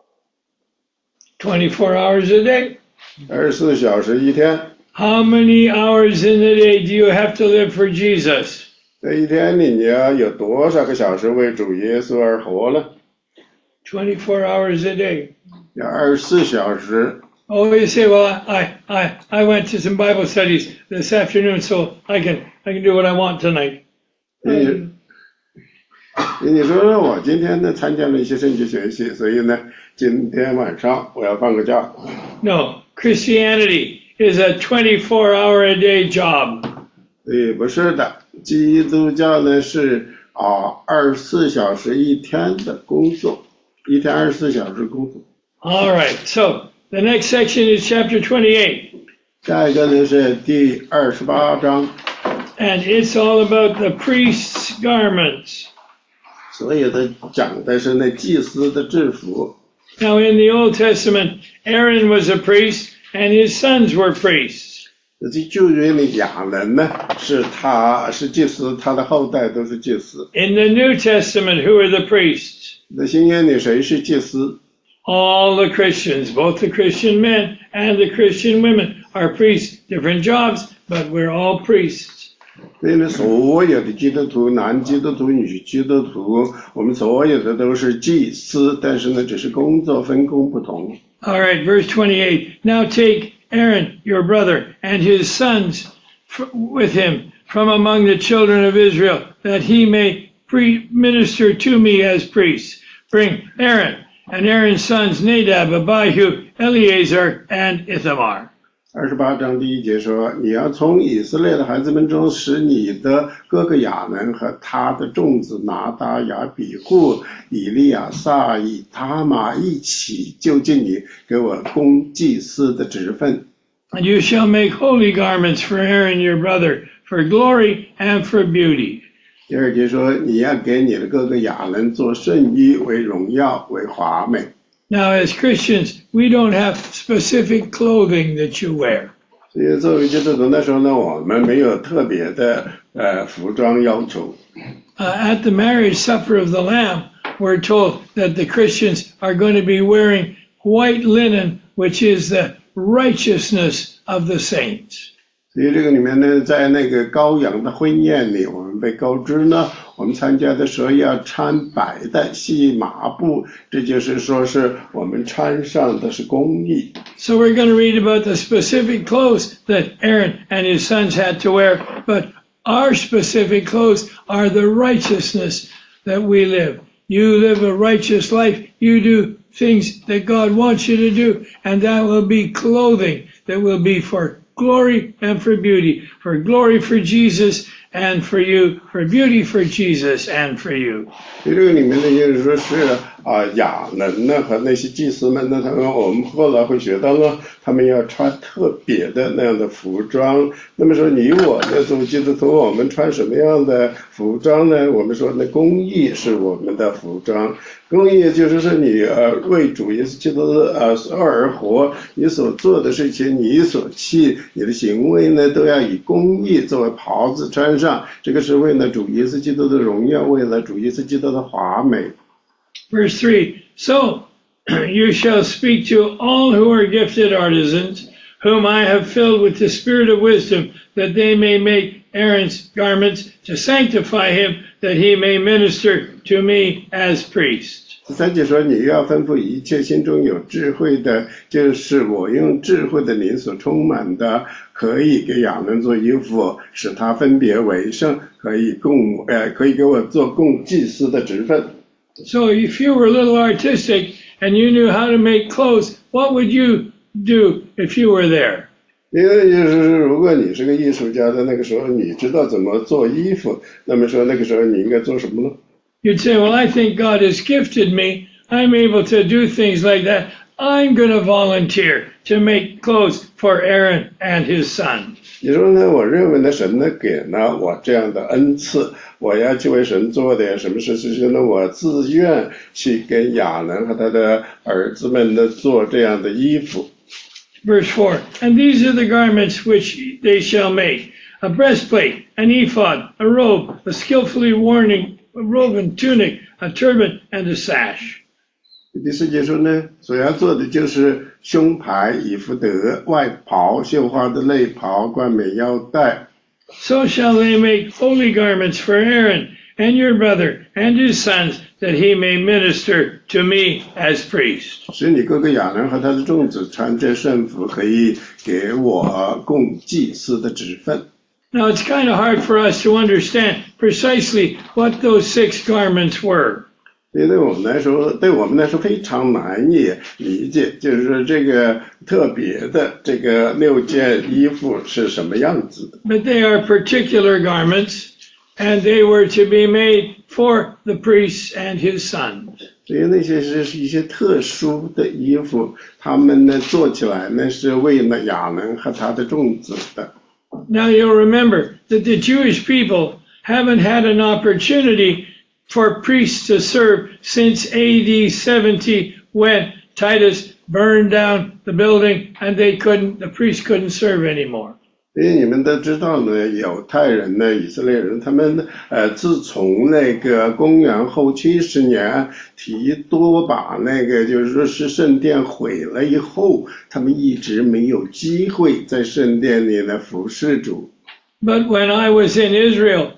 24 hours a day. 24小时一天。 How many hours in the day do you have to live for Jesus? 这一天里你要有多少个小时为主耶稣而活呢？ 24 hours a day. 要24小时。 Oh, you say, well, I went to some Bible studies this afternoon, so I can do what I want tonight. 你说我今天呢参加了一些圣经学习，所以呢今天晚上我要放个假。 No, Christianity is a 24-hour-a-day job. 对，不是的，基督教呢是24小时一天的工作，一天24小时工作。 All right, so the next section is chapter 28. 下一个呢是第28章。 And it's all about the priest's garments. 所以它讲的是那祭司的制服。 Now in the Old Testament, Aaron was a priest and his sons were priests. 这旧约里亚伦呢是祭司，他的后代都是祭司。 In the New Testament, who are the priests? 在新约里谁是祭司？ All the Christians, both the Christian men and the Christian women, are priests. Different jobs, but we're all priests. 所以呢，所有的基督徒，男基督徒、女基督徒，我们所有的都是祭司，但是呢，只是工作分工不同。 All right, verse 28. Now take Aaron, your brother, and his sons with him from among the children of Israel, that he may minister to me as priests. Bring Aaron and Aaron's sons Nadab, Abihu, Eleazar, and Ithamar. 28章第1节说：“你要从以色列的孩子们中使你的哥哥亚伦和他的众子拿达、亚比户、以利亚撒、以他玛一起就近你，给我供祭司的职分。” And you shall make holy garments for Aaron your brother, for glory and for beauty. 第2节说：“你要给你的哥哥亚伦做圣衣，为荣耀，为华美。” Now, as Christians, we don't have specific clothing that you wear. 所以作为基督徒那时候呢，我们没有特别的服装要求。 At the marriage supper of the Lamb, we're told that the Christians are going to be wearing white linen, which is the righteousness of the saints. 所以这个里面呢，在那个羔羊的婚宴里，我们被告知呢，我们参加的时候要穿白的细麻布，这就是说是我们穿上的是公义。 So we're going to read about the specific clothes that Aaron and his sons had to wear, but our specific clothes are the righteousness that we live. You live a righteous life, you do things that God wants you to do, and that will be clothing that will be for glory and for beauty, for glory for Jesus and for you, for beauty for Jesus and for you. 这个里面呢，就是说是亚伦呢和那些祭司们呢，我们后来会学到呢，他们要穿特别的那样的服装。那么说你我呢，作为基督徒，我们穿什么样的服装呢？我们说那公义是我们的服装。公义就是说你为主耶稣基督而活，你所做的事情，你所去，你的行为呢，都要以公义作为袍子穿上。这个是为了主耶稣基督的荣耀，为了主耶稣基督的华美。 Verse 3, So you shall speak to all who are gifted artisans, whom I have filled with the spirit of wisdom, that they may make Aaron's garments to sanctify him, that he may minister to me as priest. 3节说，你要吩咐一切心中有智慧的，就是我用智慧的灵所充满的，可以给亚伦做衣服，使他分别为圣，可以给我做供祭司的职分。 So if you were a little artistic and you knew how to make clothes, what would you do if you were there? 因为就是如果你是个艺术家的那个时候，你知道怎么做衣服，那么说那个时候你应该做什么呢？ You'd say, well, I think God has gifted me. I'm able to do things like that. I'm going to volunteer to make clothes for Aaron and his son. 你说呢？我认为呢，神呢给了我这样的恩赐，我要去为神做点什么事情呢？我自愿去给亚伦和他的儿子们呢做这样的衣服。 Verse 4, And these are the garments which they shall make, a breastplate, an ephod, a robe, a skillfully woven tunic, a turban, and a sash. 第4节说呢，所要做的就是胸牌、以弗得、外袍、绣花的内袍、冠冕腰带。 So shall they make holy garments for Aaron and your brother and his sons, that he may minister to me as priest. 使你哥哥亚伦和他的众子穿这圣服，可以给我供祭司的职分。 Now it's kind of hard for us to understand precisely what those 6 garments were. 所以对我们来说非常难以理解，就是说这个特别的这个6件衣服是什么样子的。 But they are particular garments, and they were to be made for the priest and his sons. 所以那些是一些特殊的衣服，他们呢做起来呢是为了亚伦和他的众子的。 Now you'll remember that the Jewish people haven't had an opportunity for priests to serve since AD 70 when Titus burned down the building and the priests couldn't serve anymore. 所以你们都知道呢，犹太人呢，以色列人，他们自从那个公元后70年提多把那个就是说是圣殿毁了以后，他们一直没有机会在圣殿里呢服侍主。 But when I was in Israel,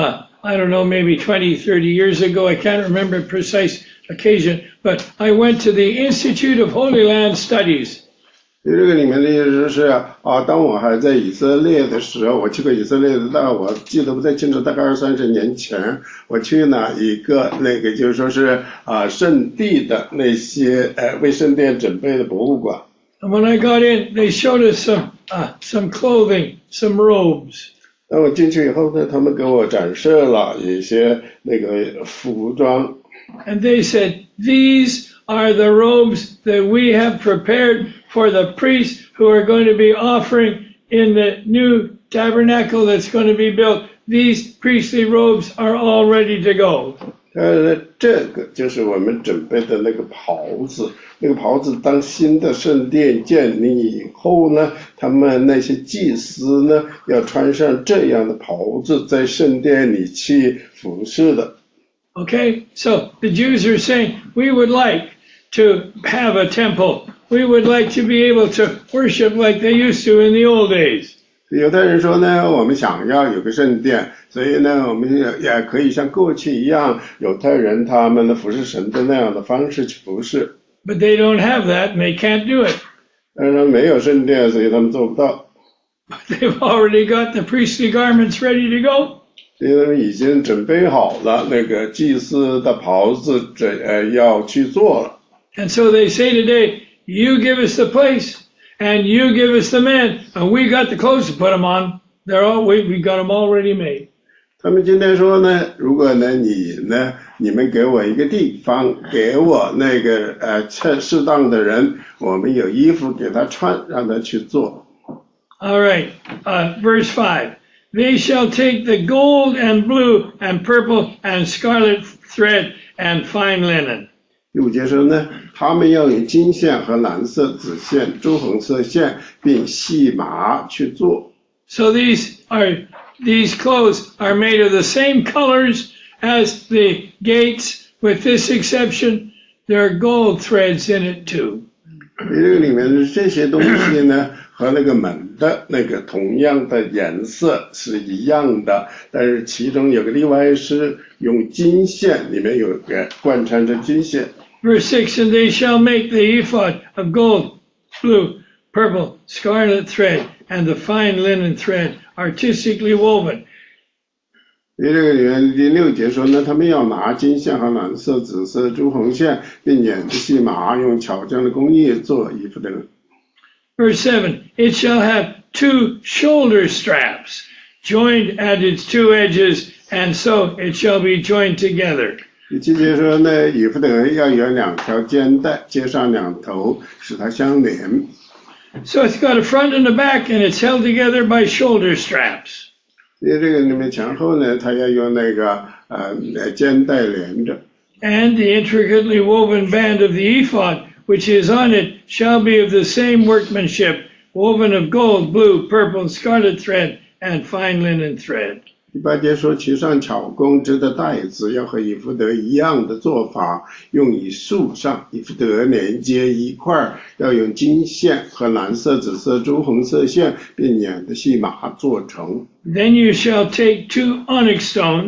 I don't know, maybe 20, 30 years ago, I can't remember a precise occasion, but I went to the Institute of Holy Land Studies. 这个里面的意思是当我还在以色列的时候，我去过以色列的，但我记得不太清楚，大概20-30年前，我去了一个那个就是说是圣地的那些为圣殿准备的博物馆。 And when I got in, they showed us some clothing, some robes. 当我进去以后呢，他们给我展示了一些那个服装。 And they said, these are the robes that we have prepared for the priests who are going to be offering in the new tabernacle that's going to be built. These priestly robes are all ready to go. 这个就是我们准备的那个袍子，那个袍子当新的圣殿建立以后呢，他们那些祭司呢要穿上这样的袍子，在圣殿里去服侍的。 Okay, so the Jews are saying, we would like to have a temple. We would like to be able to worship like they used to in the old days. 犹太人说呢，我们想要有个圣殿，所以呢，我们也可以像过去一样，犹太人他们的服侍神的那样的方式去服侍。 But they don't have that, and they can't do it. 但是没有圣殿，所以他们做不到。 But they've already got the priestly garments ready to go. 所以他们已经准备好了那个祭司的袍子，要去做了。 And so they say today, you give us the place, and you give us the men, and we got the clothes to put them on. We got them already made. 他们今天说呢，如果呢你们给我一个地方，给我那个适当的人，我们有衣服给他穿，让他去做。 All right, verse 5. They shall take the gold and blue and purple and scarlet thread and fine linen. 第5节说呢，他们要用金线和蓝色、紫线、朱红色线，并细麻去做。 So these clothes are made of the same colors as the gates, with this exception, there are gold threads in it too. 这个里面的这些东西呢，和那个门的那个同样的颜色是一样的，但是其中有个例外是用金线，里面有个贯穿着金线。 Verse 6, and they shall make the ephod of gold, blue, purple, scarlet thread, and the fine linen thread, artistically woven. 这个里面第6节说呢，他们要拿金线和蓝色、紫色、朱红线，并捻着细麻，用巧匠的工艺做衣服的。 Verse 7, it shall have 2 shoulder straps, joined at its 2 edges, and so it shall be joined together. 第7节说呢，以弗得要有2条肩带，接上2头，使它相连。 So it's got a front and a back, and it's held together by shoulder straps. 所以这个里面前后呢，它要用那个肩带连着。 And the intricately woven band of the ephod, which is on it, shall be of the same workmanship, woven of gold, blue, purple, scarlet thread, and fine linen thread. 第8节说，其上巧工织的带子要和以弗得一样的做法，用以束上，以弗得连接一块，要用金线和蓝色、紫色、朱红色线，并捻的细麻做成。 Then you shall take 2 onyx stones,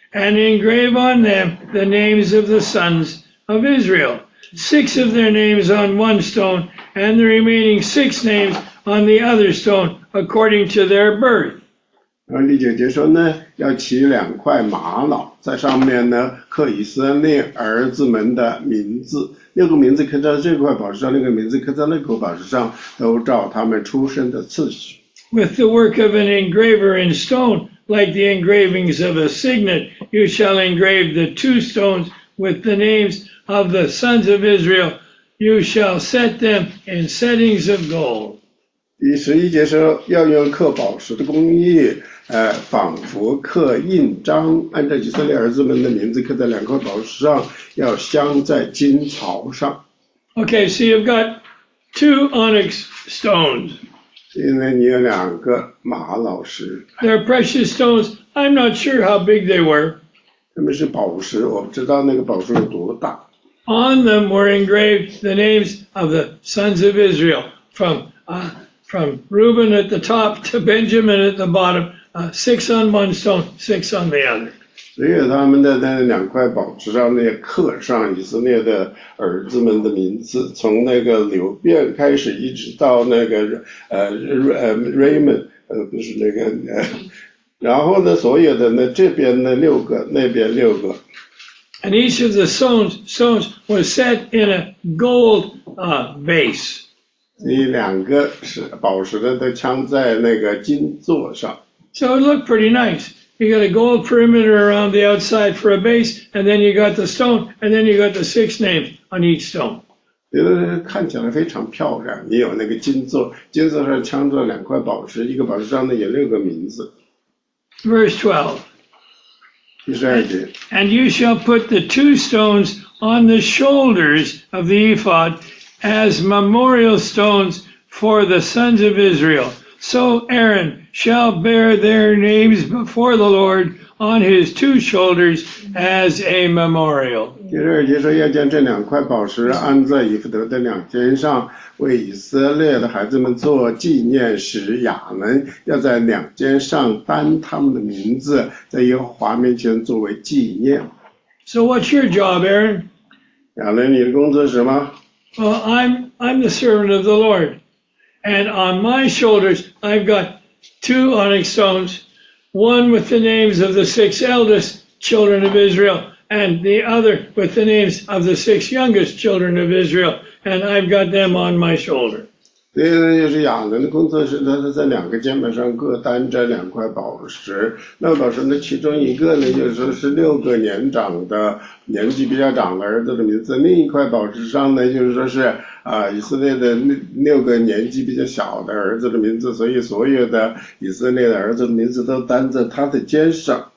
and engrave on them the names of the sons of Israel, 6 of their names on one stone, and the remaining 6 names on the other stone, according to their birth. 然后第9节说呢，要起2块玛瑙，在上面呢刻以色列儿子们的名字，6个名字刻在这块宝石上，6个名字刻在那块宝石上，都照他们出生的次序。 With the work of an engraver in stone, like the engravings of a signet, you shall engrave the 2 stones with the names of the sons of Israel. You shall set them in settings of gold. 第11节说，要用刻宝石的工艺，仿佛刻印章，按照以色列儿子们的名字刻在2块宝石上，要镶在金槽上。 Okay, so you've got 2 onyx stones. 因为你有2个玛瑙石。 They're precious stones. I'm not sure how big they were. 他们是宝石，我不知道那个宝石有多大。 On them were engraved the names of the sons of Israel, from Reuben at the top to Benjamin at the bottom, 6 on one stone, 6 on the other. 所以他们的那2块宝石上面刻上以色列的儿子们的名字，从那个流便开始，一直到那个Raymond， 不是那个然后呢，所有的呢这边呢6个，那边6个。 And each of the stones was set in a gold base. 这2个是宝石的都镶在那个金座上。 So it looked pretty nice. You got a gold perimeter around the outside for a base, and then you got the stone, and then you got the 6 names on each stone. 看起来非常漂亮，也有那个金座，金座上镶着2块宝石，一个宝石上呢有6个名字。 Verse 12. 第12节。 And you shall put the 2 stones on the shoulders of the ephod as memorial stones for the sons of Israel. So Aaron shall bear their names before the Lord on his 2 shoulders as a memorial. 第12节说，要将这2块宝石安在以弗得的2肩上，为以色列的孩子们做纪念，使亚伦要在2肩上担他们的名字，在耶和华面前作为纪念。 So what's your job, Aaron? 亚伦，你的工作是什么？ Well, I'm the servant of the Lord. And on my shoulders, I've got 2 onyx stones, one with the names of the 6 eldest children of Israel, and the other with the names of the 6 youngest children of Israel, and I've got them on my shoulder. 这个就是亚伦的工作是，他是在2个肩膀上各担着2块宝石。那宝石呢，其中一个呢，就是说是6个年纪比较长的儿子的名字；另一块宝石上呢，就是说是以色列的6个年纪比较小的儿子的名字。所以所有的以色列的儿子的名字都担在他的肩上。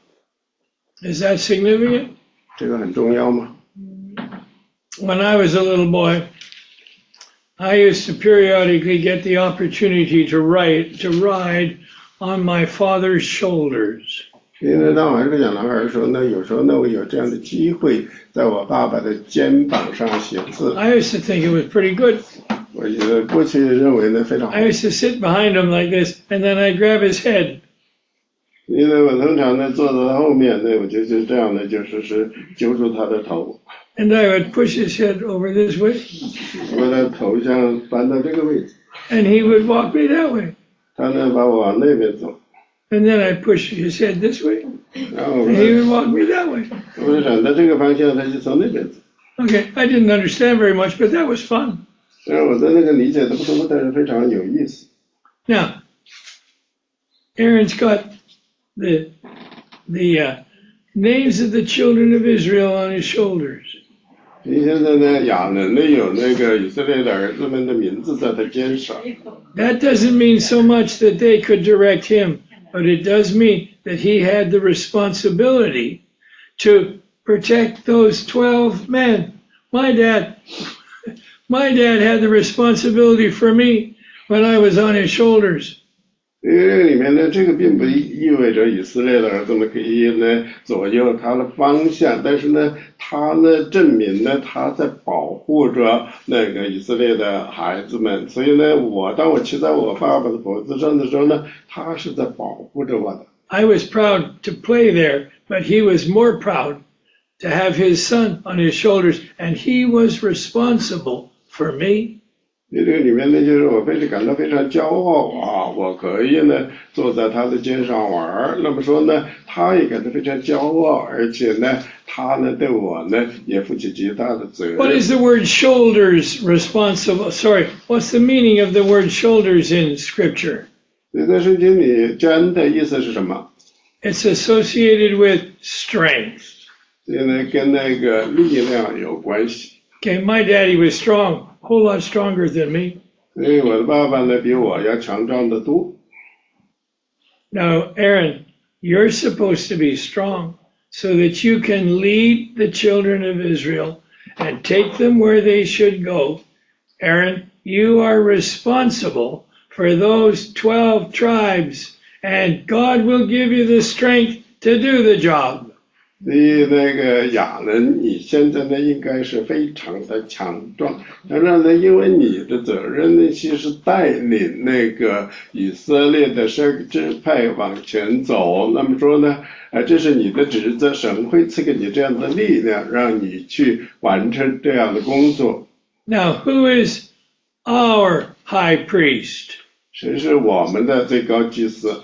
Is that significant? 这个很重要吗？ When I was a little boy, I used to periodically get the opportunity to ride on my father's shoulders. 因为当我还是个小男孩的时候呢，有时候呢我有这样的机会在我爸爸的肩膀上写字。 I used to think it was pretty good. 我过去认为呢非常好。 I used to sit behind him like this, and then I'd grab his head. 因为我通常呢坐在后面呢，我就这样的，就是揪住他的头。 And I would push his head over this way. 把他头像搬到这个位置。 And he would walk me that way. 他呢把我往那边走。 And then I'd push his head this way. 然后 And he would walk me that way. 我就转到这个方向，他就从那边走。 Okay, I didn't understand very much, but that was fun. 虽然我对那个理解的不多，但是非常有意思。 Now, Aaron's got the names of the children of Israel on his shoulders. 你现在呢，亚伦呢有那个以色列的儿子们的名字在他肩上。 That doesn't mean so much that they could direct him, but it does mean that he had the responsibility to protect those 12 men. My dad had the responsibility for me when I was on his shoulders. 因为这个里面呢，这个并不意味着以色列的儿子们可以呢左右他的方向，但是呢，他呢证明呢他在保护着那个以色列的孩子们，所以呢，当我骑在我爸爸的脖子上的时候呢，他是在保护着我的。 I was proud to play there, but he was more proud to have his son on his shoulders, and he was responsible for me. 这个里面呢，就是我感到非常骄傲啊，我可以呢坐在他的肩上玩。那么说呢，他也感到非常骄傲，而且呢，他呢对我呢也负起极大的责任。 What is the word shoulders responsible? Sorry, what's the meaning of the word shoulders in Scripture? 在圣经里，肩的意思是什么？ It's associated with strength. 所以呢，跟那个力量有关系。 Okay, my daddy was strong, a whole lot stronger than me. 所以我的爸爸呢比我要强壮得多。 Now, Aaron, you're supposed to be strong so that you can lead the children of Israel and take them where they should go. Aaron, you are responsible for those 12 tribes, and God will give you the strength to do the job. 所以那个亚伦，你现在呢应该是非常的强壮。当然呢，因为你的责任呢，其实带领那个以色列的12个支派往前走。那么说呢，这是你的职责，神会赐给你这样的力量，让你去完成这样的工作。 Now, who is our high priest? 谁是我们的最高祭司？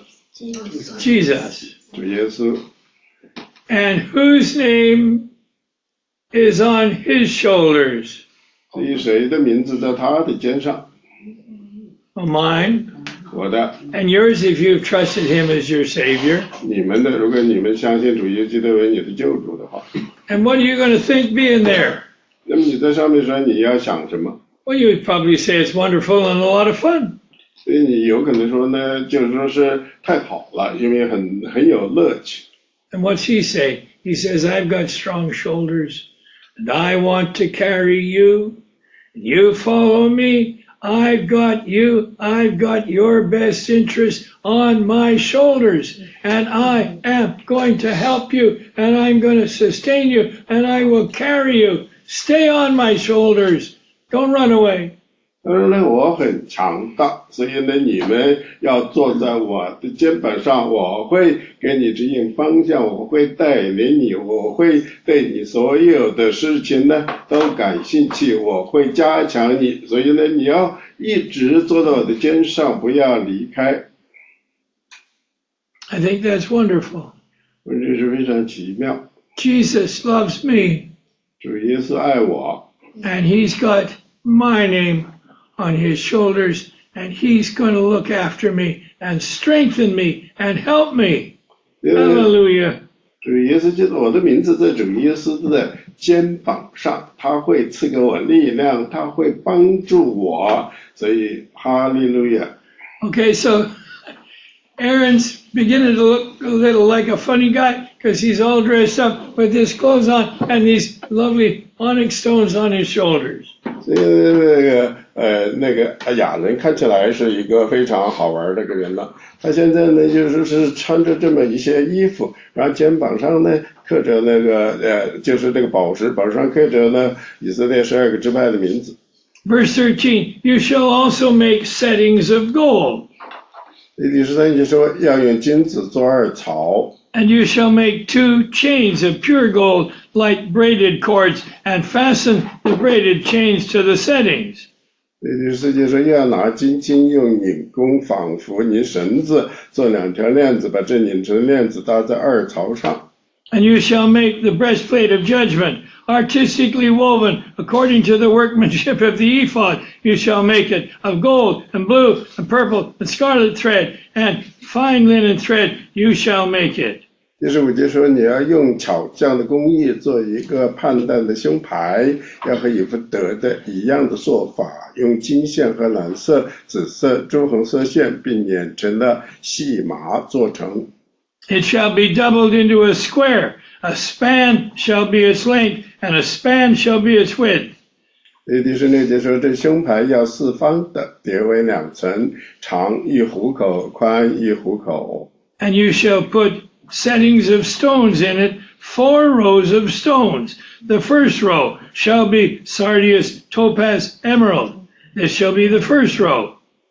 Jesus. 主耶稣。 And whose name is on his shoulders? 所以谁的名字在他的肩上？ Mine. 我的。 And yours if you've trusted him as your Savior. 你们的，如果你们相信主耶稣基督为你的救主的话。 And what are you going to think being there? 那么你在上面说你要想什么？ Well, you would probably say it's wonderful and a lot of fun. 所以你有可能说呢，就是说是太好了，因为很有乐趣。 And what's he say? He says, I've got strong shoulders, and I want to carry you. And you follow me. I've got you. I've got your best interest on my shoulders. And I am going to help you, and I'm going to sustain you, and I will carry you. Stay on my shoulders. Don't run away. 当然呢，我很强大，所以呢，你们要坐在我的肩膀上，我会给你指引方向，我会带领你，我会对你所有的事情呢都感兴趣，我会加强你，所以呢，你要一直坐在我的肩上，不要离开。 I think that's wonderful. 我这是非常奇妙。 Jesus loves me. 主耶稣爱我。 And he's got my name on his shoulders, and he's going to look after me and strengthen me and help me. Hallelujah. 主耶稣基督，我的名字在主耶稣的肩膀上，他会赐给我力量，他会帮助我，所以哈利路亚。 Okay, so Aaron's beginning to look a little like a funny guy because he's all dressed up with his clothes on and these lovely onyx stones on his shoulders. 所以那个亚伦看起来是一个非常好玩的一个人了。他现在呢就是穿着这么一些衣服，然后肩膀上呢刻着那个就是这个宝石，宝石上刻着呢以色列12个支派的名字。 Verse 13, you shall also make settings of gold. 第13节说要用金子做2槽。 And you shall make 2 chains of pure gold like braided cords and fasten the braided chains to the settings. 第14节说要拿金筋用拧弓仿佛拧绳子做2条链子，把这拧成链子搭在2槽上。 And you shall make the breastplate of judgment, artistically woven according to the workmanship of the ephod. You shall make it of gold and blue and purple and scarlet thread and fine linen thread. You shall make it. 第15节说你要用巧匠的工艺做一个判断的胸牌，要和以弗得的一样的做法，用金线和蓝色、紫色、朱红色线，并捻成了细麻做成。 It shall be doubled into a square. A span shall be its length, and a span shall be its width. 第16节说这胸牌要4方的，叠为2层，长1虎口，宽1虎口。 And you shall put settings of stones in it, 4 rows of stones. The first row shall be sardius, topaz, emerald. This shall be the first row.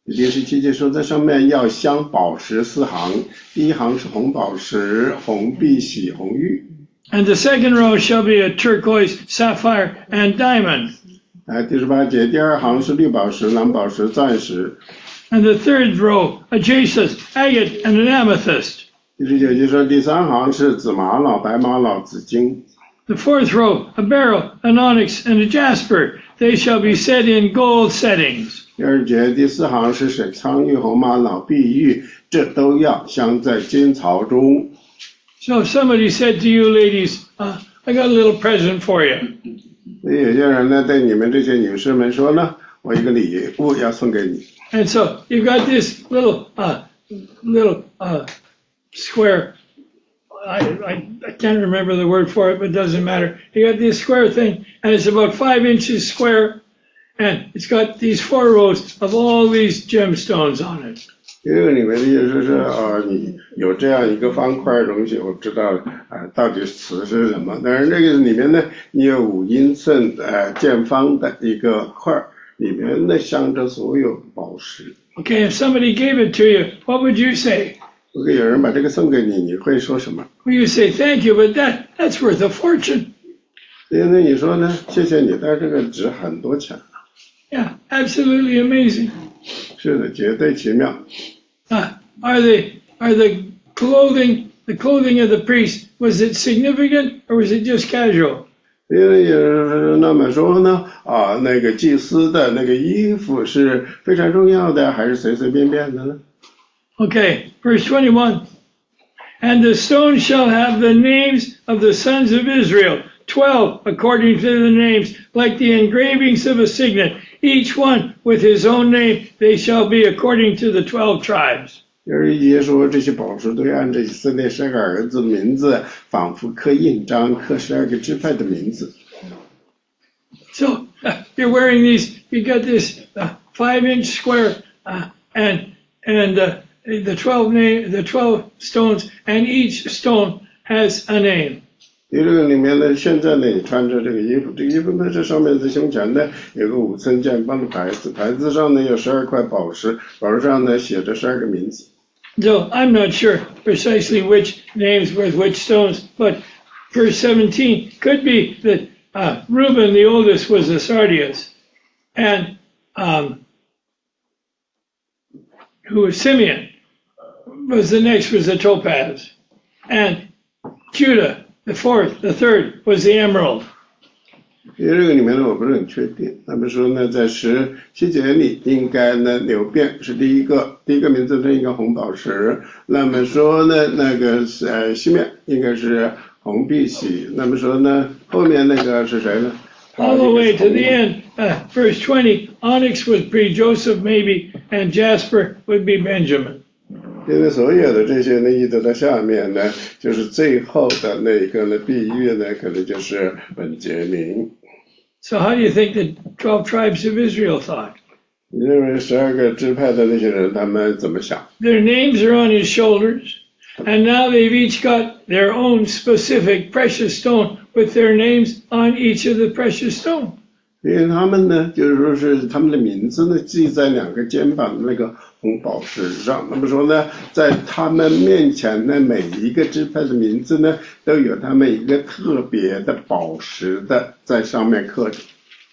第17节说，在上面要镶宝石4行，第一行是红宝石、红碧玺、红玉。 And the second row shall be a turquoise, sapphire, and diamond. 第18节，第二行是绿宝石、蓝宝石、钻石。 And the third row, a jasper, agate, and an amethyst. 第19节说，第三行是紫玛瑙、白玛瑙、紫金。 The fourth row, a beryl, an onyx, and a jasper. They shall be set in gold settings. 第2节，第4行是水苍玉、红玛瑙、碧玉，这都要镶在金槽中。 So if somebody said to you ladies, I got a little present for you. 所以有些人呢，对你们这些女士们说呢，我一个礼物要送给你。 And so you've got this little square. I can't remember the word for it, but it doesn't matter. You got this square thing, and it's about 5 inches square, and it's got these 4 rows of all these gemstones on it. 这个里面的意思是你有这样一个方块的东西，我知道到底词是什么。但是这个里面呢，你有5英寸见方的一个块，里面呢镶着所有宝石。 Okay, if somebody gave it to you, what would you say? 如果有人把这个送给你，你会说什么？ Well, you say thank you, but that's worth a fortune. 所以呢，你说呢？谢谢你，但是这个值很多钱。 Yeah, absolutely amazing. 是的，绝对奇妙。 Are the clothing of the priest, was it significant or was it just casual? 因为那么说呢，那个祭司的那个衣服是非常重要的，还是随随便便的呢？ Okay, verse 21. And the stone shall have the names of the sons of Israel, 12 according to the names, like the engravings of a signet, each one with his own name. They shall be according to the 12 tribes. 1节说，这些宝石都按照以色列12个儿子的名字，仿佛刻印章，刻12个支派的名字。 So you're wearing these. You got this 5-inch square, and the 12 stones, and each stone has a name. 这个里面呢，现在呢，你穿着这个衣服，这个衣服呢，这上面在胸前呢有个5寸见方的牌子，牌子上呢有12块宝石，宝石上呢写着12个名字。 So I'm not sure precisely which names with which stones, but verse 17 could be that Reuben, the oldest, was a sardius, and who was Simeon, was a topaz, and Judah, the third, was the emerald. 因为这个里面呢，我不是很确定。他们说呢，在17节里应该呢，流变是第一个名字是一个红宝石。那么说呢，那个西面应该是红碧玺。那么说呢，后面那个是谁呢？ All the way to the end, verse 20, onyx would be Joseph maybe, and jasper would be Benjamin. 因为所有的这些呢，一直到下面呢，就是最后的那个呢，碧玉呢，可能就是本杰明。 So how do you think the 12 tribes of Israel thought? 你认为12个支派的那些人他们怎么想？ Their names are on his shoulders, and now they've each got their own specific precious stone with their names on each of the precious stone. 因为他们呢，就是说是他们的名字呢，记在2个肩膀的那个红宝石上。那么说呢，在他们面前呢，每一个支派的名字呢，都有他们一个特别的宝石的在上面刻着。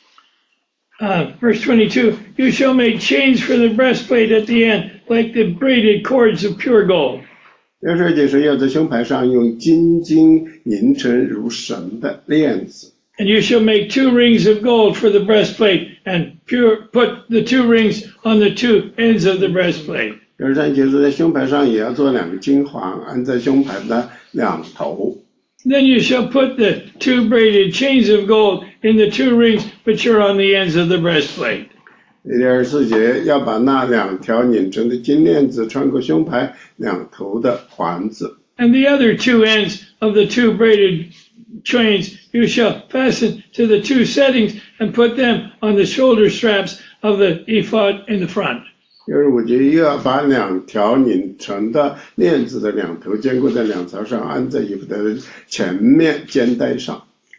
Verse 22, you shall make chains for the breastplate at the end, like the braided cords of pure gold. 12节说要在胸牌上用金银成如绳的链子。 And you shall make 2 rings of gold for the breastplate, and put the 2 rings on the 2 ends of the breastplate. 13节说在胸牌上也要做2个金环，安在胸牌的两头。 Then you shall put the 2 braided chains of gold in the 2 rings which are on the ends of the breastplate. 第24节要把那2条拧成的金链子穿过胸牌两头的环子。 And the other 2 ends of the 2 braided chains you shall fasten to the 2 settings and put them on the shoulder straps of the ephod in the front. 65节又要把2条拧成的链子的两头坚固在两槽上，安在衣服的前面肩带上。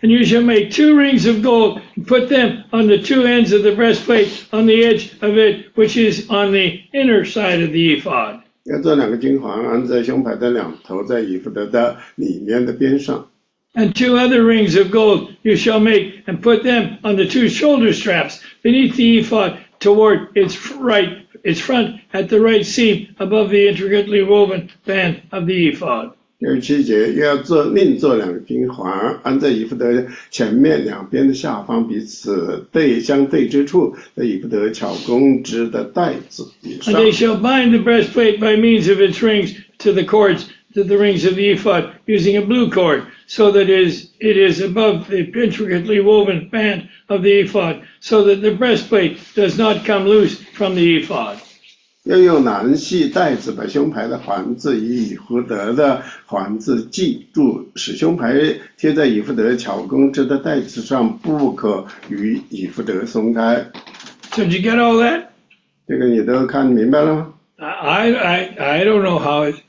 And you shall make 2 rings of gold, and put them on the 2 ends of the breastplate, on the edge of it, which is on the inner side of the ephod. 要做2个金环，安在胸牌的两头，在以弗得的里面的边上。 And 2 other rings of gold you shall make, and put them on the 2 shoulder straps beneath the ephod, toward its front at the right seam, above the intricately woven band of the ephod. 67节，又要另做2个金环，安在以弗得前面两边的下方，彼此相对之处，在以弗得巧工织的带子以上。 And they shall bind the breastplate by means of its rings to the cords, to the rings of the ephod, using a blue cord, so that it is above the intricately woven band of the ephod, so that the breastplate does not come loose from the ephod. 要用蓝细带子把胸牌的环子以以弗得的环子系住，使胸牌贴在以弗得巧工织的带子上，不可与以弗得松开。 So did you get all that? 这个你都看明白了吗？ I don't know how it.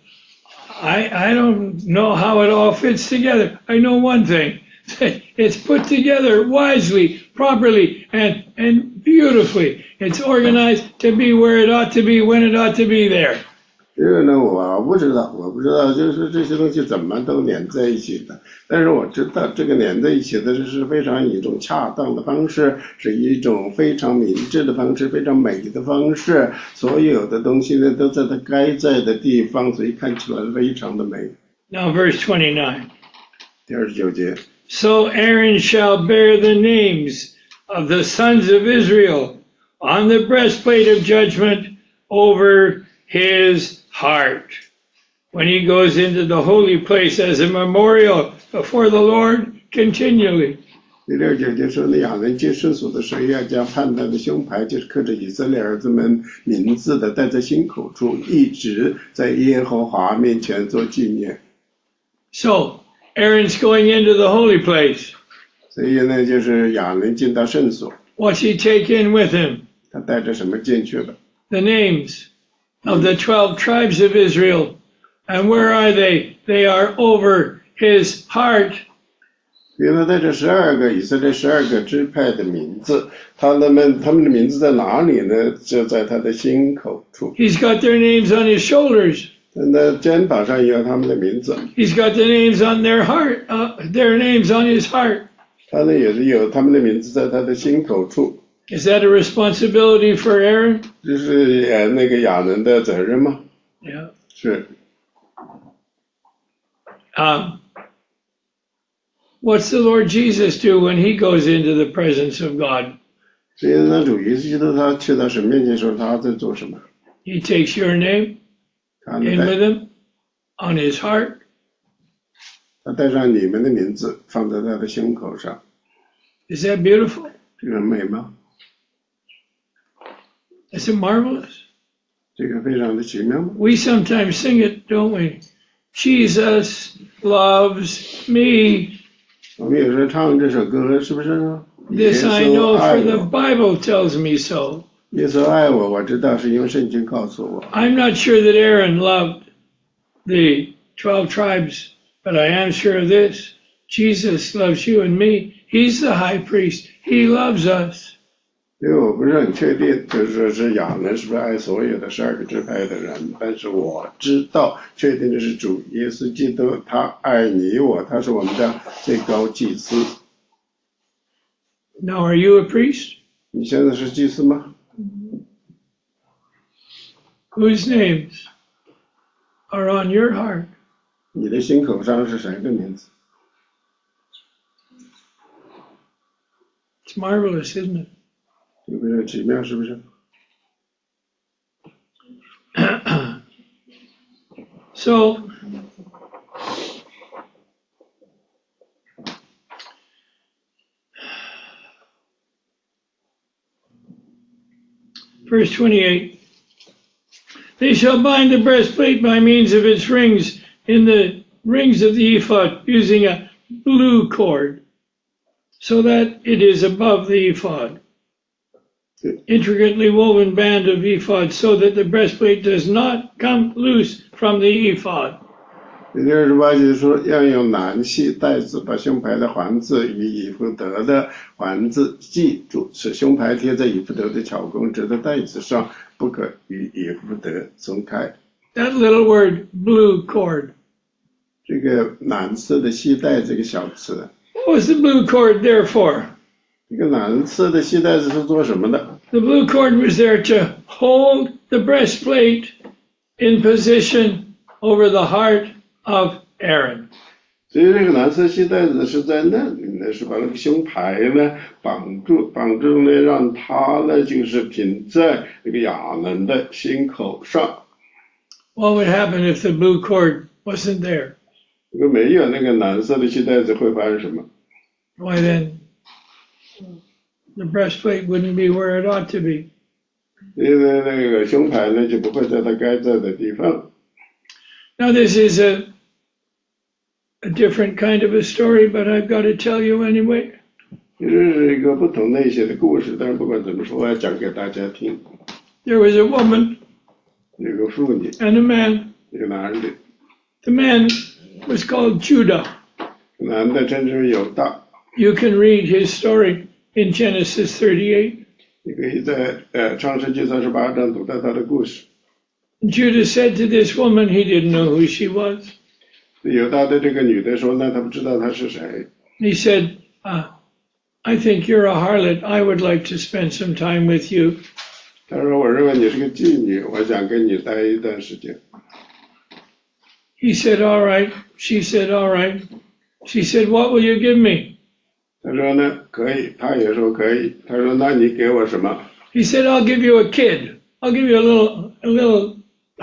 I don't know how it all fits together. I know one thing. It's put together wisely, properly, and beautifully. It's organized to be where it ought to be, when it ought to be there. 这个呢，我不知道，就是这些东西怎么都连在一起的。但是我知道，这个连在一起的是非常一种恰当的方式，是一种非常明智的方式，非常美的方式。所有的东西呢，都在它该在的地方，所以看起来非常的美。 Now, verse 29. 第29节。 So Aaron shall bear the names of the sons of Israel on the breastplate of judgment over his heart, when he goes into the holy place as a memorial before the Lord continually. 第6节就说，那亚伦接圣所的时候，要将判断的胸牌，就是刻着以色列儿子们名字的，戴在心口处，一直在耶和华面前做纪念。 So Aaron's going into the holy place. 所以呢，就是亚伦进到圣所。 What's he take in with him? 他带着什么进去了？ The names of the 12 tribes of Israel. And where are they? They are over his heart. 因为带着12个以色列12个支派的名字，他们的名字在哪里呢？就在他的心口处。 He's got their names on his shoulders. 那肩膀上也有他们的名字。 He's got the names on their heart, their names on his heart. 他呢也是有他们的名字在他的心口处。 Is that a responsibility for Aaron? 这是那个亚伦的责任吗？ Yeah. 是。 What's the Lord Jesus do when he goes into the presence of God? 所以呢，主耶稣基督他去到神面前的时候，他在做什么？ He takes your name 他 in with him on his heart. 他带上你们的名字放在他的胸口上。 Is that beautiful? 这个很美吗？ Is it marvelous? 这个非常的奇妙吗？ We sometimes sing it, don't we? Jesus loves me. 我们有时候唱这首歌，是不是呢？ This I 耶稣 know, 爱 for the 我， Bible tells me so. 耶稣爱我，我知道是因为圣经告诉我。 I'm not sure that Aaron loved the 12 tribes, but I am sure of this. Jesus loves you and me. He's the high priest. He loves us. 因为我不是很确定，就是说是亚伦是不是爱所有的12个支派的人，但是我知道，确定的是主耶稣基督，他爱你我，他是我们的最高祭司。 Now, are you a priest? 你现在是祭司吗？ Whose names are on your heart? 你的心口上是谁的名字？ It's marvelous, isn't it? 这个很奇妙，是不是？ So, verse 28, they shall bind the breastplate by means of its rings in the rings of the ephod, using a blue cord, so that it is above the ephod. Intricately woven band of ephod, so that the breastplate does not come loose from the ephod. 第68节说要用男系带子把胸牌的环字与以弗得的环字记住，使胸牌贴在以弗得的巧工织的带子上，不可与以弗得松开。 That little word, blue cord. 这个蓝色的系带这个小词， What was the blue cord there for? 这个蓝色的系带子是做什么的？ The blue cord was there to hold the breastplate in position over the heart of Aaron. 所以这个蓝色系带子是在那里呢，是把那个胸牌呢绑住呢，让它呢就是停在那个亚伦的心口上。 What would happen if the blue cord wasn't there? 如果没有那个蓝色的系带子，会发生什么？ Why then, the breastplate wouldn't be where it ought to be. 因为那个胸牌呢就不会在它该在的地方。 Now this is a different kind of a story, but I've got to tell you anyway. 其实是一个不同类型的故事，但是不管怎么说，我要讲给大家听。 There was a woman 有个妇女， and a man. 一个男的， The man was called Judah. 男的称之为犹大。 You can read his story in Genesis 38. 你可以在创世纪38章读到他的故事。 Judah said to this woman, he didn't know who she was. 犹大对这个女的说呢，他不知道她是谁。 He said, I think you're a harlot. I would like to spend some time with you. 他说：“我认为你是个妓女，我想跟你待一段时间。” He said, all right. She said, all right. She said, what will you give me? 他说呢，可以，他也说可以。他说，那你给我什么？ He said, I'll give you a kid. I'll give you a little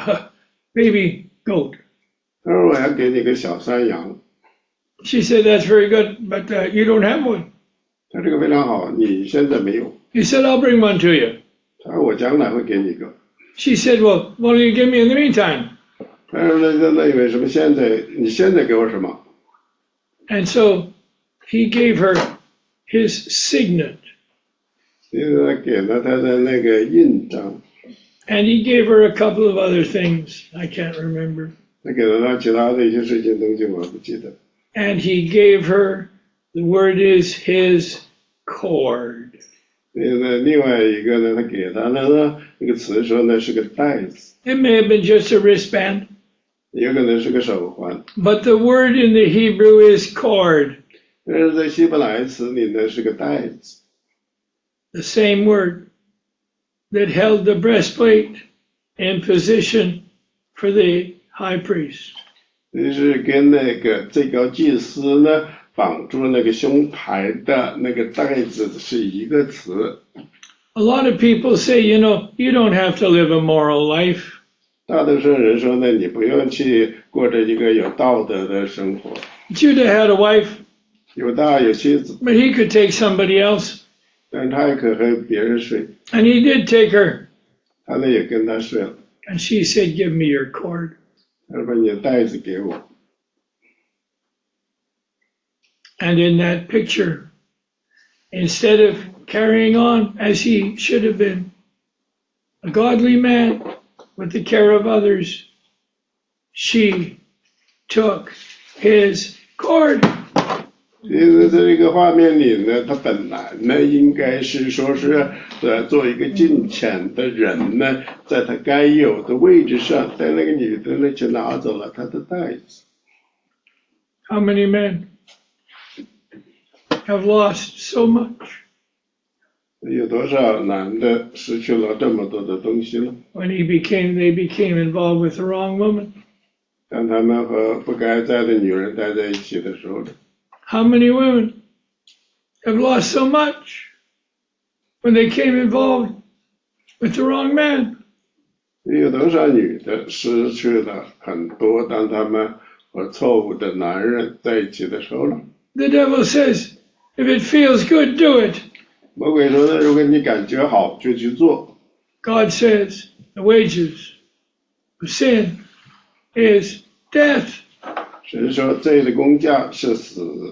baby goat. 他说我要给你个小山羊。 She said, that's very good, but you don't have one. 他这个非常好，你现在没有。 He said, I'll bring one to you. 他说我将来会给你一个。 She said, well, what will you give me in the meantime? 他说那为什么现在你现在给我什么？ And so he gave her his signet. 因为他给了他的那个印章， And he gave her a couple of other things. I can't remember. 他给了他其他的一些事情东西，我不记得。 And he gave her, the word is his cord. 另外一个呢，他给他的呢，那个词说呢是个带子， It may have been just a wristband, 有可能是个手环， but the word in the Hebrew is cord, 但是在希伯来词里呢是个带子， the same word that held the breastplate in position for the high priest. 就是跟那个最高祭司呢绑住那个胸牌的那个带子是一个词。 A lot of people say, you don't have to live a moral life. 大多数人说呢，你不用去过着一个有道德的生活。 Judah had a wife, 犹大有妻子， but he could take somebody else, 但他也可和别人睡， and he did take her. 他呢也跟他睡了。 And she said, give me your cord. 他说把你的带子给我。 And in that picture, instead of carrying on as he should have been, a godly man with the care of others, she took his cord. 其实这个画面里呢，他本来呢应该是说是做一个敬虔的人呢，在他该有的位置上，但那个女的呢就拿走了他的带子。 How many men have lost so much 有多少男的失去了这么多的东西呢？ when they became involved with the wrong woman? 当他们和不该在的女人待在一起的时候呢？ How many women have lost so much when they came involved with the wrong man? 有多少女的失去了很多，当他们和错误的男人在一起的时候呢？ The devil says, if it feels good, do it. 魔鬼说呢，如果你感觉好，就去做。 God says, the wages of sin is death. 神说罪的工价是死。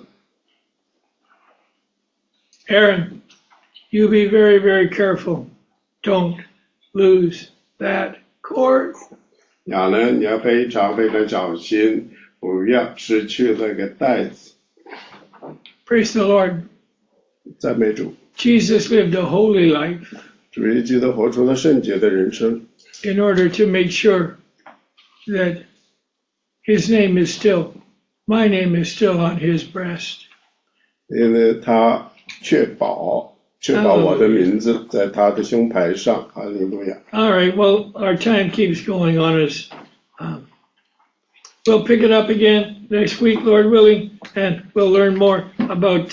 Aaron, you be very, very careful. Don't lose that cord. 亚伦，你要非常非常小心， 不要失去那个带子。 Praise the Lord. 赞美主。 Jesus lived a holy life. 主耶稣基督活出了圣洁的人生。 In order to make sure that his name is still, my name is still on his breast. 因为他确保我的名字在他的胸牌上。哈利路亚。 All right, well, our time keeps going on us. We'll pick it up again next week, Lord willing, and we'll learn more about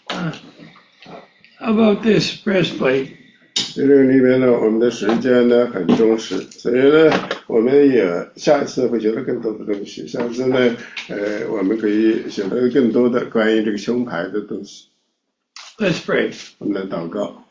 this breastplate. 这个里面呢，我们的时间呢很重视，所以呢，我们也下次会学到更多的东西。下次呢，我们可以学到更多的关于这个胸牌的东西。 Let's pray. 我们来祷告。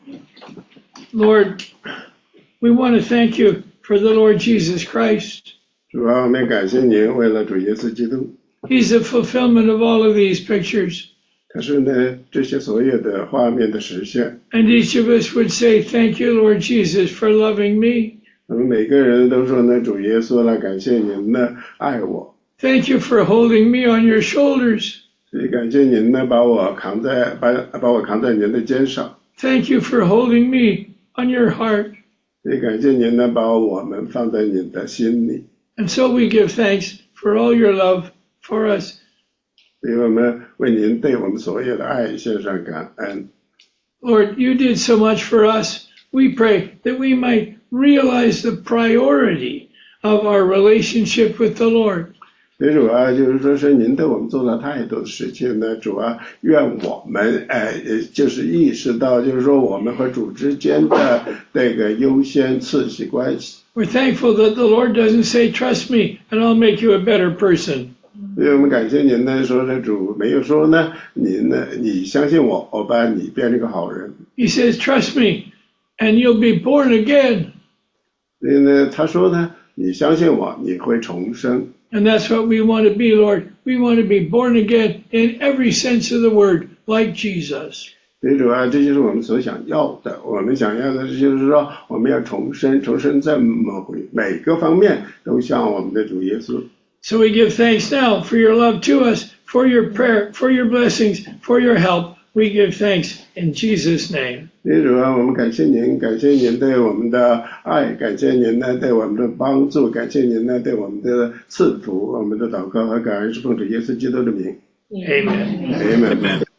Lord, we want to thank you for the Lord Jesus Christ. 主啊，我们感谢您，为了主耶稣基督。 He's the fulfillment of all of these pictures. 他是呢，这些所有的画面的实现。 And each of us would say, "Thank you, Lord Jesus, for loving me." 我们每个人都说呢，主耶稣来感谢您呢，爱我。 Thank you for holding me on your shoulders. 所以感谢您呢，把我扛在您的肩上。 Thank you for holding me on your heart. 所以感谢您呢，把我们放在您的心里。 And so we give thanks for all your love for us. 所以我们为您对我们所有的爱献上感恩。 Lord, you did so much for us. We pray that we might realize the priority of our relationship with the Lord. 所以主啊，就是说是您对我们做了太多的事情呢，主啊，愿我们就是意识到，就是说我们和主之间的这个优先次序关系。 We're thankful that the Lord doesn't say, "Trust me, and I'll make you a better person." 所以我们感谢您呢，说这主没有说呢，你相信我，我把你变成个好人。 He says, "Trust me, and you'll be born again." 所以呢，他说呢，你相信我，你会重生。 And that's what we want to be, Lord. We want to be born again in every sense of the word, like Jesus. 所以主啊，这就是我们所想要的。我们想要的就是说，我们要重生这么每个方面都像我们的主耶稣。 So we give thanks now for your love to us, for your prayer, for your blessings, for your help. We give thanks in Jesus' name. 所以主啊，我们感谢您对我们的爱，感谢您呢对我们的帮助，感谢您呢对我们的赐福，我们的祷告和感恩是奉主耶稣基督的名。 Amen. Amen.